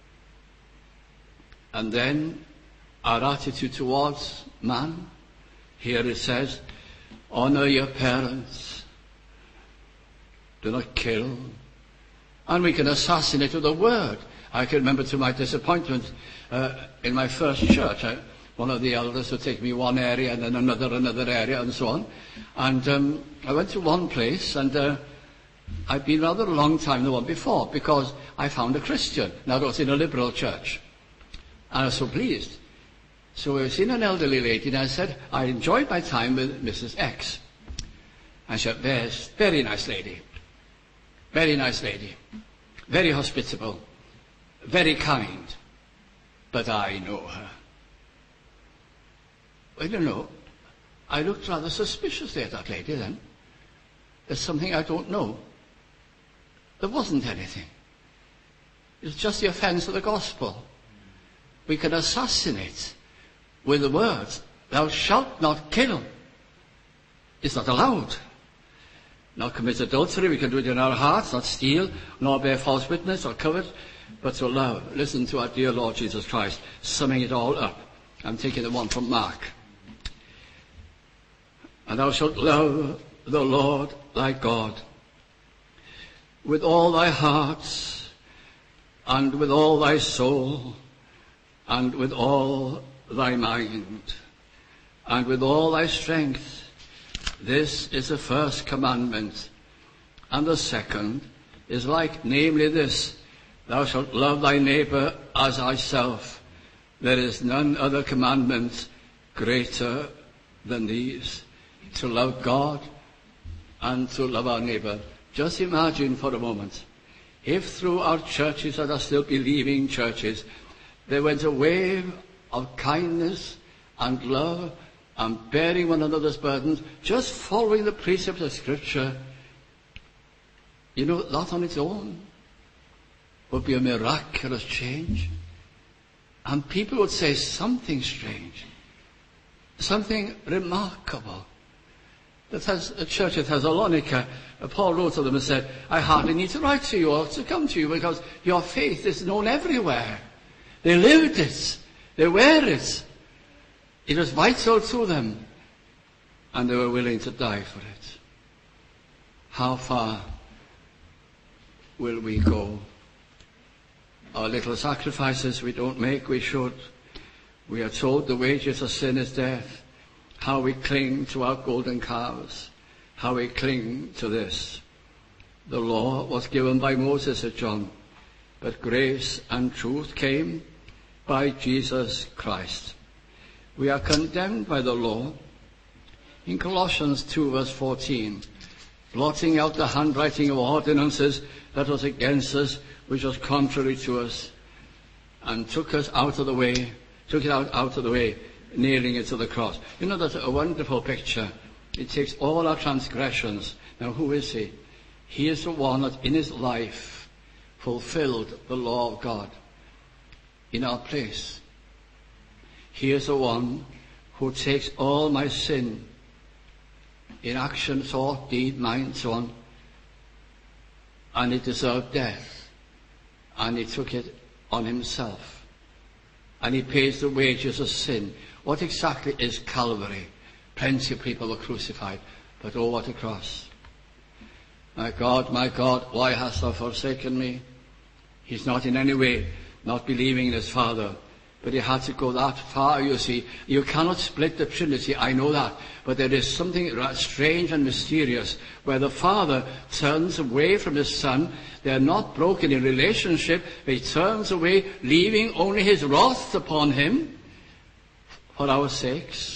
And then our attitude towards man. Here it says, honor your parents, do not kill. And we can assassinate with a word. I can remember to my disappointment in my first church, one of the elders would take me one area and then another area and so on. And I went to one place and I'd been rather a long time the one before because I found a Christian. Now I was in a liberal church. And I was so pleased. So I was in an elderly lady and I said, I enjoyed my time with Mrs. X. And she said, very nice lady. Very nice lady. Very hospitable. Very kind. But I know her. I don't know. I looked rather suspiciously at that lady then. There's something I don't know. There wasn't anything. It's just the offense of the gospel. We can assassinate with the words, thou shalt not kill. It's not allowed. Not commit adultery, we can do it in our hearts, not steal, nor bear false witness or covet, but to love. Listen to our dear Lord Jesus Christ, summing it all up. I'm taking the one from Mark. And thou shalt love the Lord thy God with all thy heart, and with all thy soul, and with all thy mind, and with all thy strength. This is the first commandment. And the second is like, namely this, thou shalt love thy neighbor as thyself. There is none other commandment greater than these, to love God and to love our neighbor. Just imagine for a moment, if through our churches that are still believing churches, there went a wave of kindness and love and bearing one another's burdens, just following the precepts of Scripture, that on its own would be a miraculous change. And people would say something strange, something remarkable. The church at Thessalonica, Paul wrote to them and said, I hardly need to write to you or to come to you because your faith is known everywhere. They lived it. They were it. It was vital to them. And they were willing to die for it. How far will we go? Our little sacrifices we don't make, we should. We are told the wages of sin is death. How we cling to our golden calves. How we cling to this. The law was given by Moses, said John, but grace and truth came by Jesus Christ. We are condemned by the law. In Colossians 2 verse 14, blotting out the handwriting of ordinances that was against us, which was contrary to us, and took it out of the way, nailing it to the cross. That's a wonderful picture. It takes all our transgressions. Now, who is he? He is the one that in his life fulfilled the law of God in our place. He is the one who takes all my sin in action, thought, deed, mind, so on, and it deserved death, and he took it on himself, and he pays the wages of sin. What exactly is Calvary? Plenty of people were crucified, but oh, what a cross. My God, why hast thou forsaken me? He's not in any way not believing in his Father, but he had to go that far, you see. You cannot split the Trinity, I know that, but there is something strange and mysterious where the Father turns away from his Son. They are not broken in relationship, but he turns away, leaving only his wrath upon him for our sakes.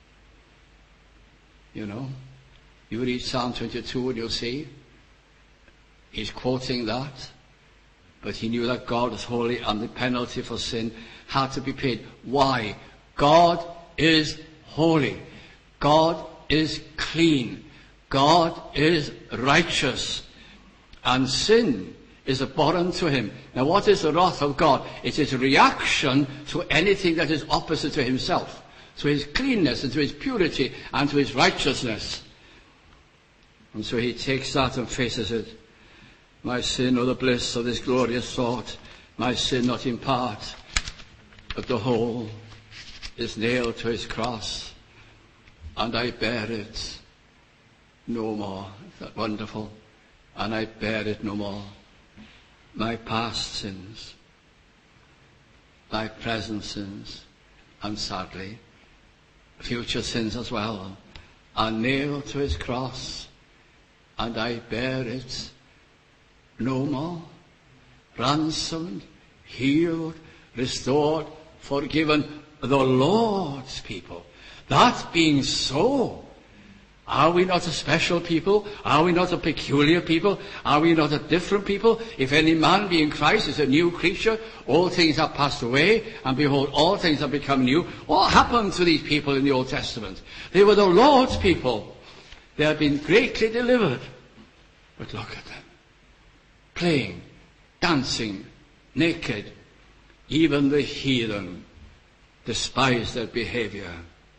You read Psalm 22 and you'll see he's quoting that, but he knew that God was holy and the penalty for sin had to be paid. Why? God is holy. God is clean. God is righteous. And sin is abhorrent to him. Now, what is the wrath of God? It is a reaction to anything that is opposite to himself, to his cleanness and to his purity and to his righteousness. And so he takes that and faces it. My sin, oh the bliss of this glorious thought, my sin not in part, but the whole is nailed to his cross, and I bear it no more. Isn't that wonderful? And I bear it no more. My past sins, my present sins, and sadly, future sins as well, are nailed to his cross, and I bear it no more. Ransomed, healed, restored, forgiven, the Lord's people. That being so, are we not a special people? Are we not a peculiar people? Are we not a different people? If any man be in Christ is a new creature, all things are passed away, and behold, all things have become new. What happened to these people in the Old Testament? They were the Lord's people. They have been greatly delivered. But look at them. Playing, dancing, naked. Even the heathen despise their behavior.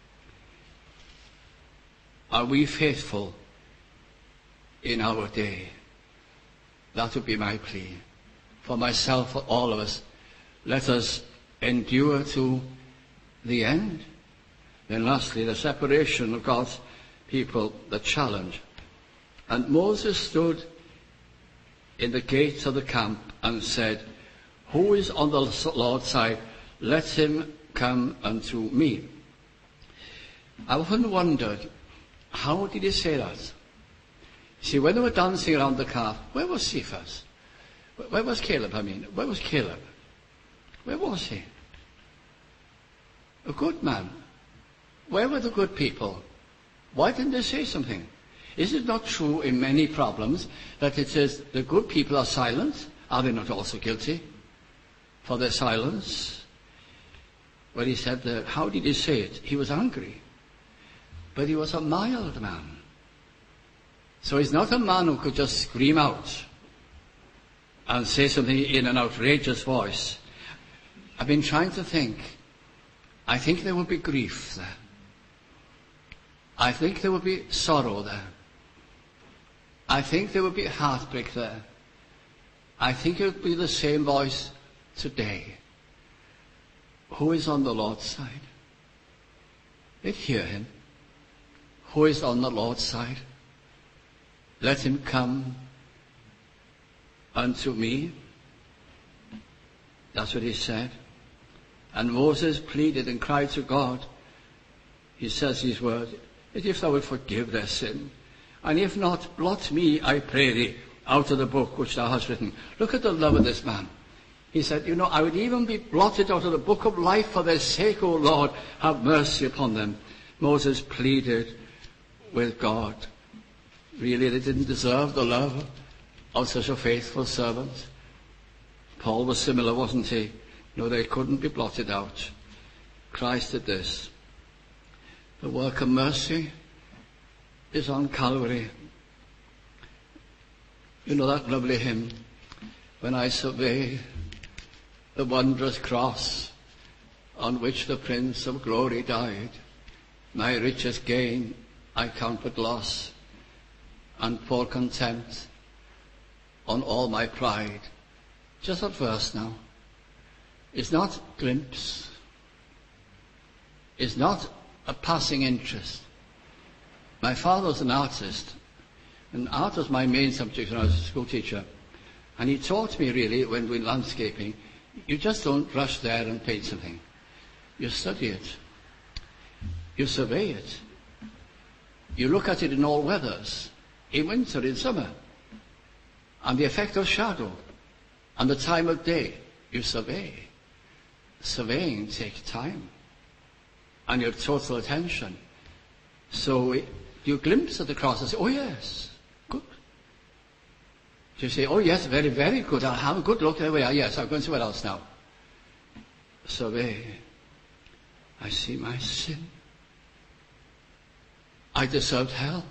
Are we faithful in our day? That would be my plea. For myself, for all of us, let us endure to the end. Then lastly, the separation of God's people, the challenge. And Moses stood in the gates of the camp and said, who is on the Lord's side? Let him come unto me. I often wondered, how did he say that? See, when they were dancing around the calf, where was Cephas? Where was Caleb, Where was Caleb? Where was he? A good man. Where were the good people? Why didn't they say something? Is it not true in many problems that it says the good people are silent? Are they not also guilty for their silence? Well, he said that, how did he say it? He was angry, but he was a mild man. So he's not a man who could just scream out and say something in an outrageous voice. I've been trying to think. I think there would be grief there. I think there would be sorrow there. I think there would be heartbreak there. I think it would be the same voice today. Who is on the Lord's side? Let's hear him. Who is on the Lord's side? Let him come unto me. That's what he said. And Moses pleaded and cried to God. He says these words, that if thou wilt forgive their sin, and if not, blot me, I pray thee, out of the book which thou hast written. Look at the love of this man. He said, I would even be blotted out of the book of life for their sake, O Lord, have mercy upon them. Moses pleaded with God. Really, they didn't deserve the love of such a faithful servant. Paul was similar, wasn't he? No, they couldn't be blotted out. Christ did this. The work of mercy is on Calvary. You know that lovely hymn, when I survey the wondrous cross on which the Prince of Glory died, my richest gain I count but loss, and pour contempt on all my pride. Just that verse now. It's not glimpse. It's not a passing interest. My father was an artist, and art was my main subject when I was a school teacher. And he taught me really, when doing landscaping, you just don't rush there and paint something. You study it. You survey it. You look at it in all weathers, in winter, in summer, and the effect of shadow, and the time of day. You survey. Surveying takes time, and your total attention. So you glimpse at the cross and say, oh yes, good. You say, oh yes, very, very good. I'll have a good look. There we are. Yes, I'm going somewhere else now. Survey. I see my sin. I deserved hell.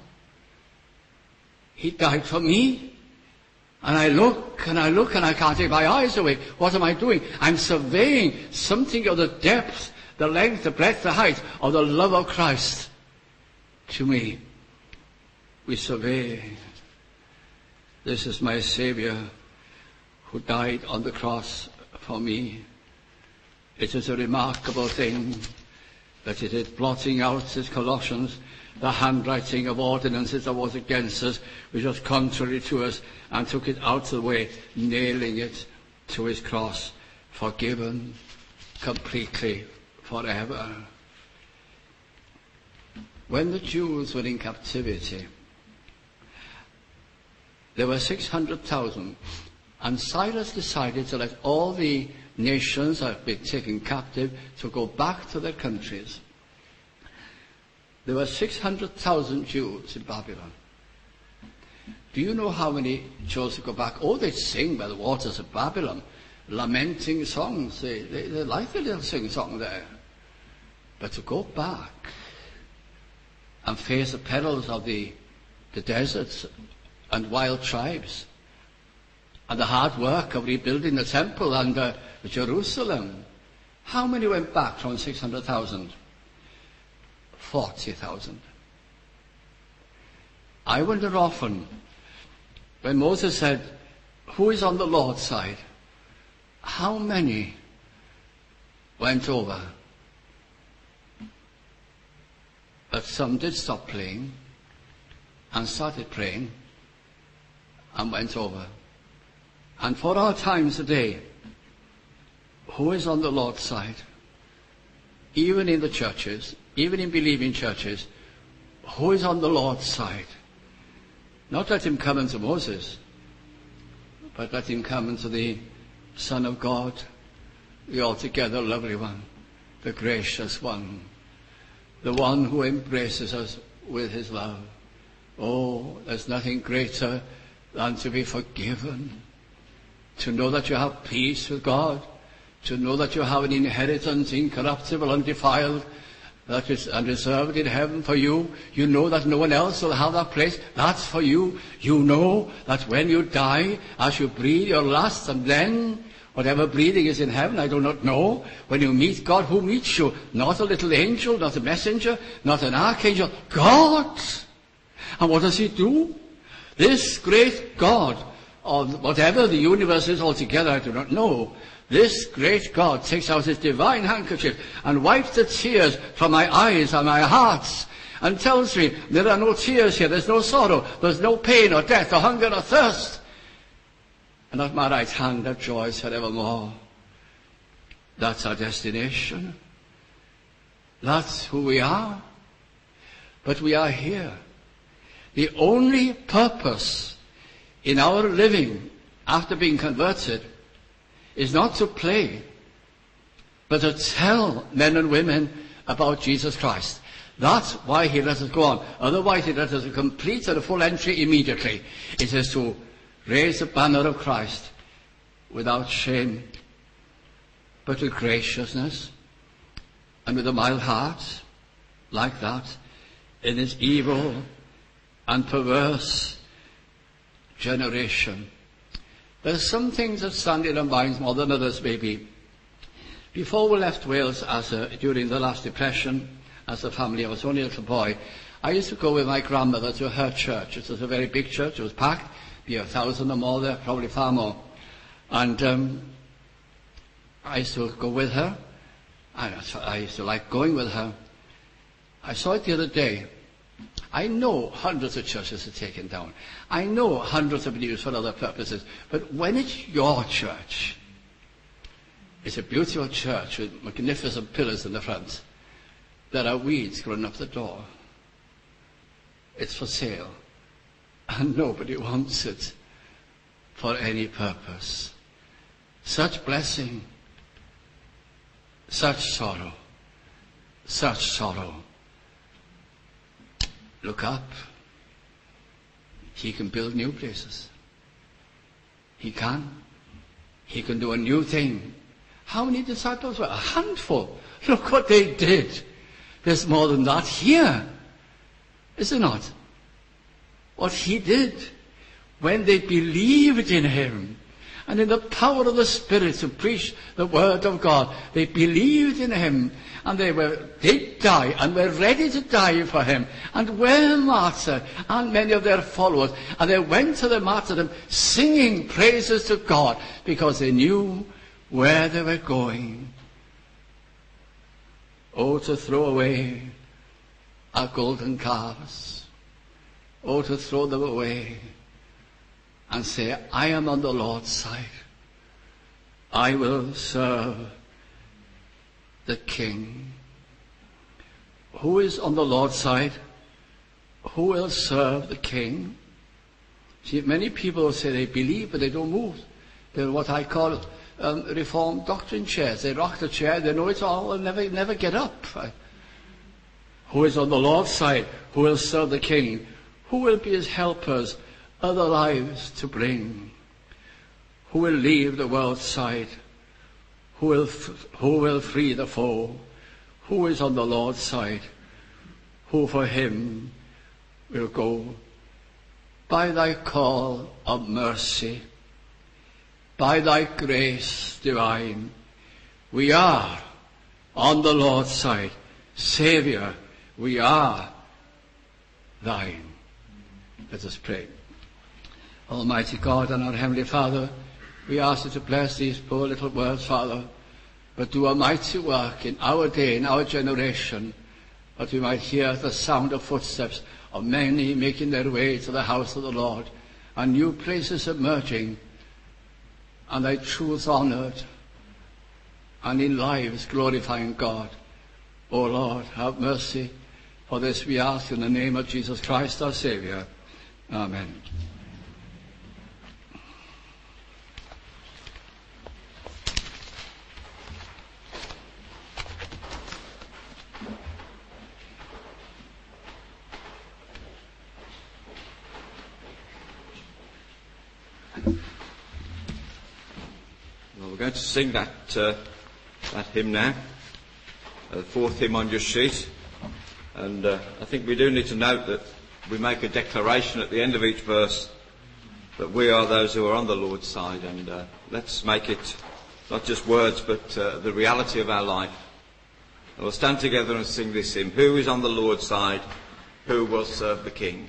He died for me. And I look and I look and I can't take my eyes away. What am I doing? I'm surveying something of the depth, the length, the breadth, the height of the love of Christ to me. We survey. This is my Savior who died on the cross for me. It is a remarkable thing that it is blotting out, as Colossians, the handwriting of ordinances that was against us, which was contrary to us, and took it out of the way, nailing it to his cross, forgiven completely forever. When the Jews were in captivity, there were 600,000, and Cyrus decided to let all the nations that had been taken captive to go back to their countries. There were 600,000 Jews in Babylon. Do you know how many chose to go back? Oh, they sing by the waters of Babylon, lamenting songs. They like the little sing-song there. But to go back and face the perils of the deserts and wild tribes, and the hard work of rebuilding the temple and Jerusalem. How many went back from 600,000? 40,000. I wonder often, when Moses said, who is on the Lord's side? How many went over? But some did stop playing and started praying and went over. And for our times today, who is on the Lord's side? Even in the churches, even in believing churches, who is on the Lord's side? Not let him come unto Moses, but let him come unto the Son of God, the altogether lovely one, the gracious one, the one who embraces us with his love. Oh, there's nothing greater than to be forgiven, to know that you have peace with God, to know that you have an inheritance incorruptible, undefiled, that is undeserved in heaven for you. You know that no one else will have that place. That's for you. You know that when you die, as you breathe your last, and then whatever breathing is in heaven, I do not know. When you meet God, who meets you? Not a little angel, not a messenger, not an archangel. God! And what does he do? This great God, or whatever the universe is altogether, I do not know. This great God takes out his divine handkerchief and wipes the tears from my eyes and my hearts and tells me there are no tears here, there's no sorrow, there's no pain or death or hunger or thirst. And at my right hand are joys forevermore. That's our destination. That's who we are. But we are here. The only purpose in our living after being converted is not to play, but to tell men and women about Jesus Christ. That's why he let us go on. Otherwise he let us complete and a full entry immediately. It is to raise the banner of Christ without shame, but with graciousness and with a mild heart, like that, in this evil and perverse generation. There's some things that stand in our minds more than others, maybe. Before we left Wales during the last depression, as a family, I was only a little boy, I used to go with my grandmother to her church. It was a very big church. It was packed. Be 1,000 or more there, probably far more. And I used to go with her. I used to like going with her. I saw it the other day. I know hundreds of churches are taken down. I know hundreds have been used for other purposes. But when it's your church, it's a beautiful church with magnificent pillars in the front. There are weeds growing up the door. It's for sale. And nobody wants it for any purpose. Such blessing, such sorrow, such sorrow. Look up. He can build new places. He can. He can do a new thing. How many disciples were? A handful. Look what they did. There's more than that here. Is there not? What he did when they believed in him and in the power of the Spirit to preach the word of God. They believed in him and they did die and were ready to die for him and were martyred, and many of their followers. And they went to the martyrdom singing praises to God because they knew where they were going. Oh, to throw away our golden calves. Oh, to throw them away and say, I am on the Lord's side. I will serve the King. Who is on the Lord's side? Who will serve the King? See, many people say they believe, but they don't move. They're what I call Reformed doctrine chairs. They rock the chair, they know it all, and never get up. Who is on the Lord's side? Who will serve the King? Who will be his helpers, other lives to bring? Who will leave the world's side? Who will free the foe? Who is on the Lord's side? Who for him will go? By thy call of mercy, by thy grace divine, we are on the Lord's side. Saviour, we are thine. Let us pray. Almighty God and our Heavenly Father, we ask you to bless these poor little words, Father, but do a mighty work in our day, in our generation, that we might hear the sound of footsteps of many making their way to the house of the Lord, and new places emerging, and thy truth honoured, and in lives glorifying God. O Lord, have mercy. For this we ask in the name of Jesus Christ, our Saviour. Amen. going to sing that hymn now, the fourth hymn on your sheet. And I think we do need to note that we make a declaration at the end of each verse that we are those who are on the Lord's side, and let's make it not just words but the reality of our life. And we'll stand together and sing this hymn. Who is on the Lord's side? Who will serve the King?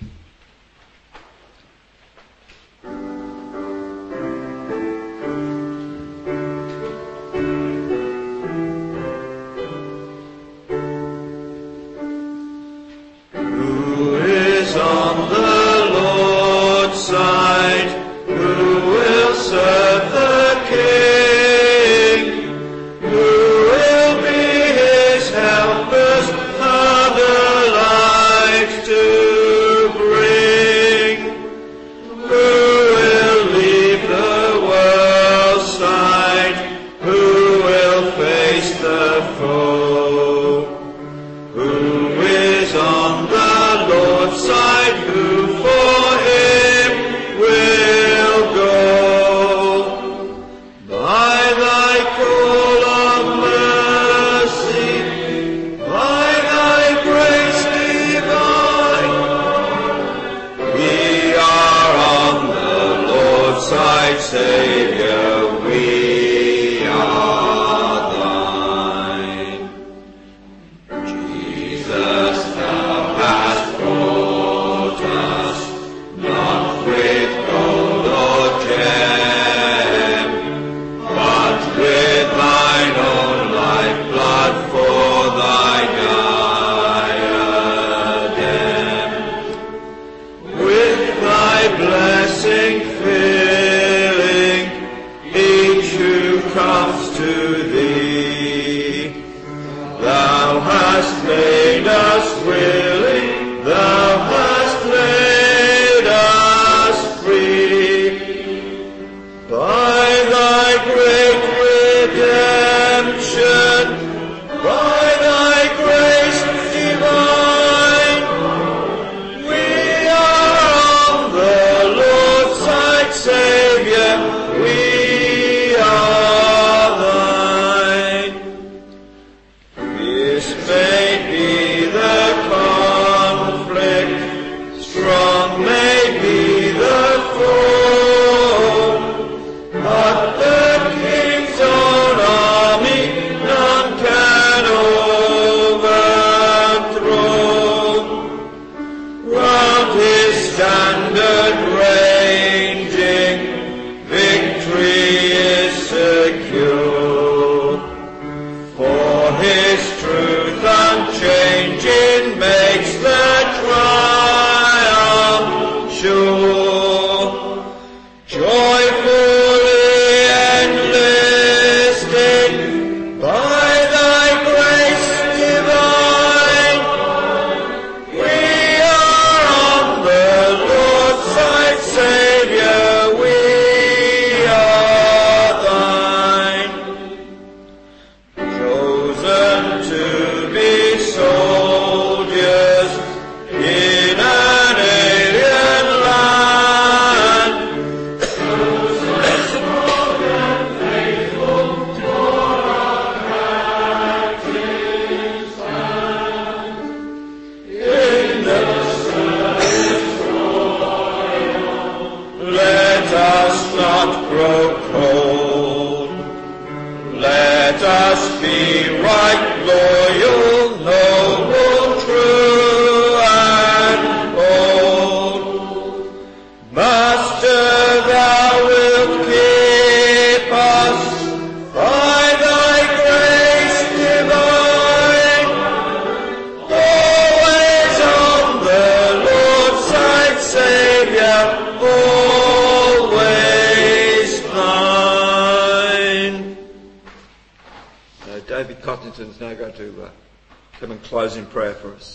Cottington's now going to come and close in prayer for us.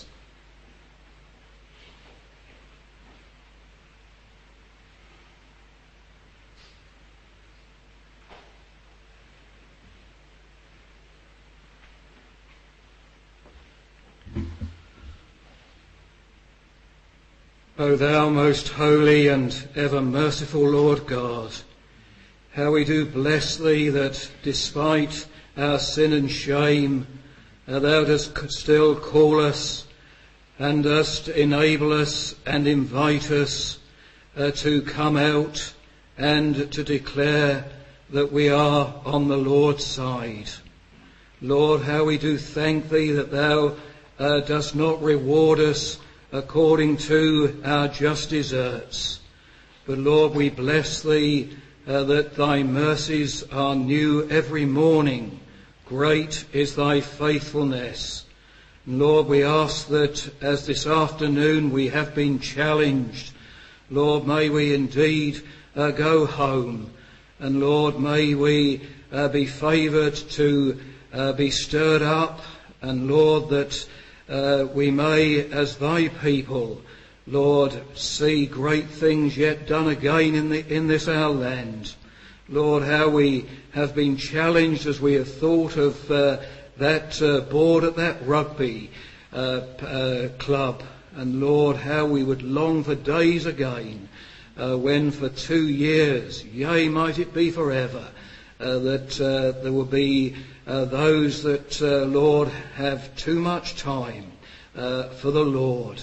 O thou most holy and ever merciful Lord God, how we do bless thee that despite our sin and shame, thou dost still call us and dost enable us and invite us to come out and to declare that we are on the Lord's side. Lord, how we do thank thee that thou dost not reward us according to our just deserts. But Lord, we bless thee that thy mercies are new every morning. Great is thy faithfulness. And Lord, we ask that as this afternoon we have been challenged, Lord, may we indeed go home. And Lord, may we be favoured to be stirred up. And Lord, that we may, as thy people, Lord, see great things yet done again in this our land. Lord, how we have been challenged as we have thought of that board at that rugby club. And Lord, how we would long for days again when for 2 years, yea, might it be forever, that there will be those that, Lord, have too much time for the Lord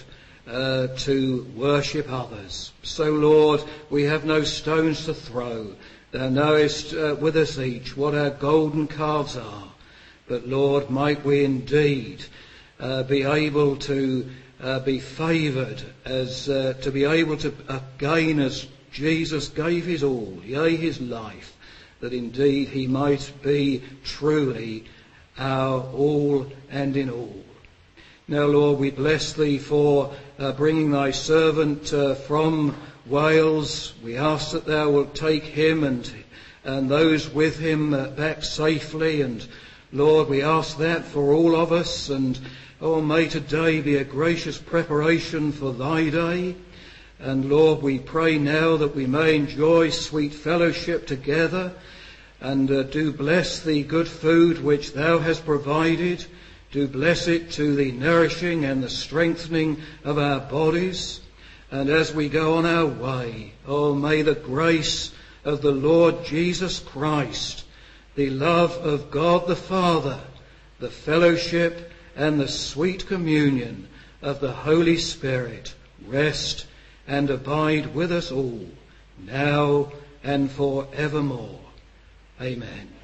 to worship others. So, Lord, we have no stones to throw. Thou knowest with us each what our golden calves are. But, Lord, might we indeed be able to be favoured as to be able to again, as Jesus gave his all, yea, his life, that indeed he might be truly our all and in all. Now, Lord, we bless thee for bringing thy servant from Wales. We ask that thou wilt take him and those with him back safely. And Lord, we ask that for all of us. And oh, may today be a gracious preparation for thy day. And Lord, we pray now that we may enjoy sweet fellowship together, and do bless the good food which thou hast provided. Do bless it to the nourishing and the strengthening of our bodies. And as we go on our way, oh, may the grace of the Lord Jesus Christ, the love of God the Father, the fellowship and the sweet communion of the Holy Spirit rest and abide with us all, now and for evermore. Amen.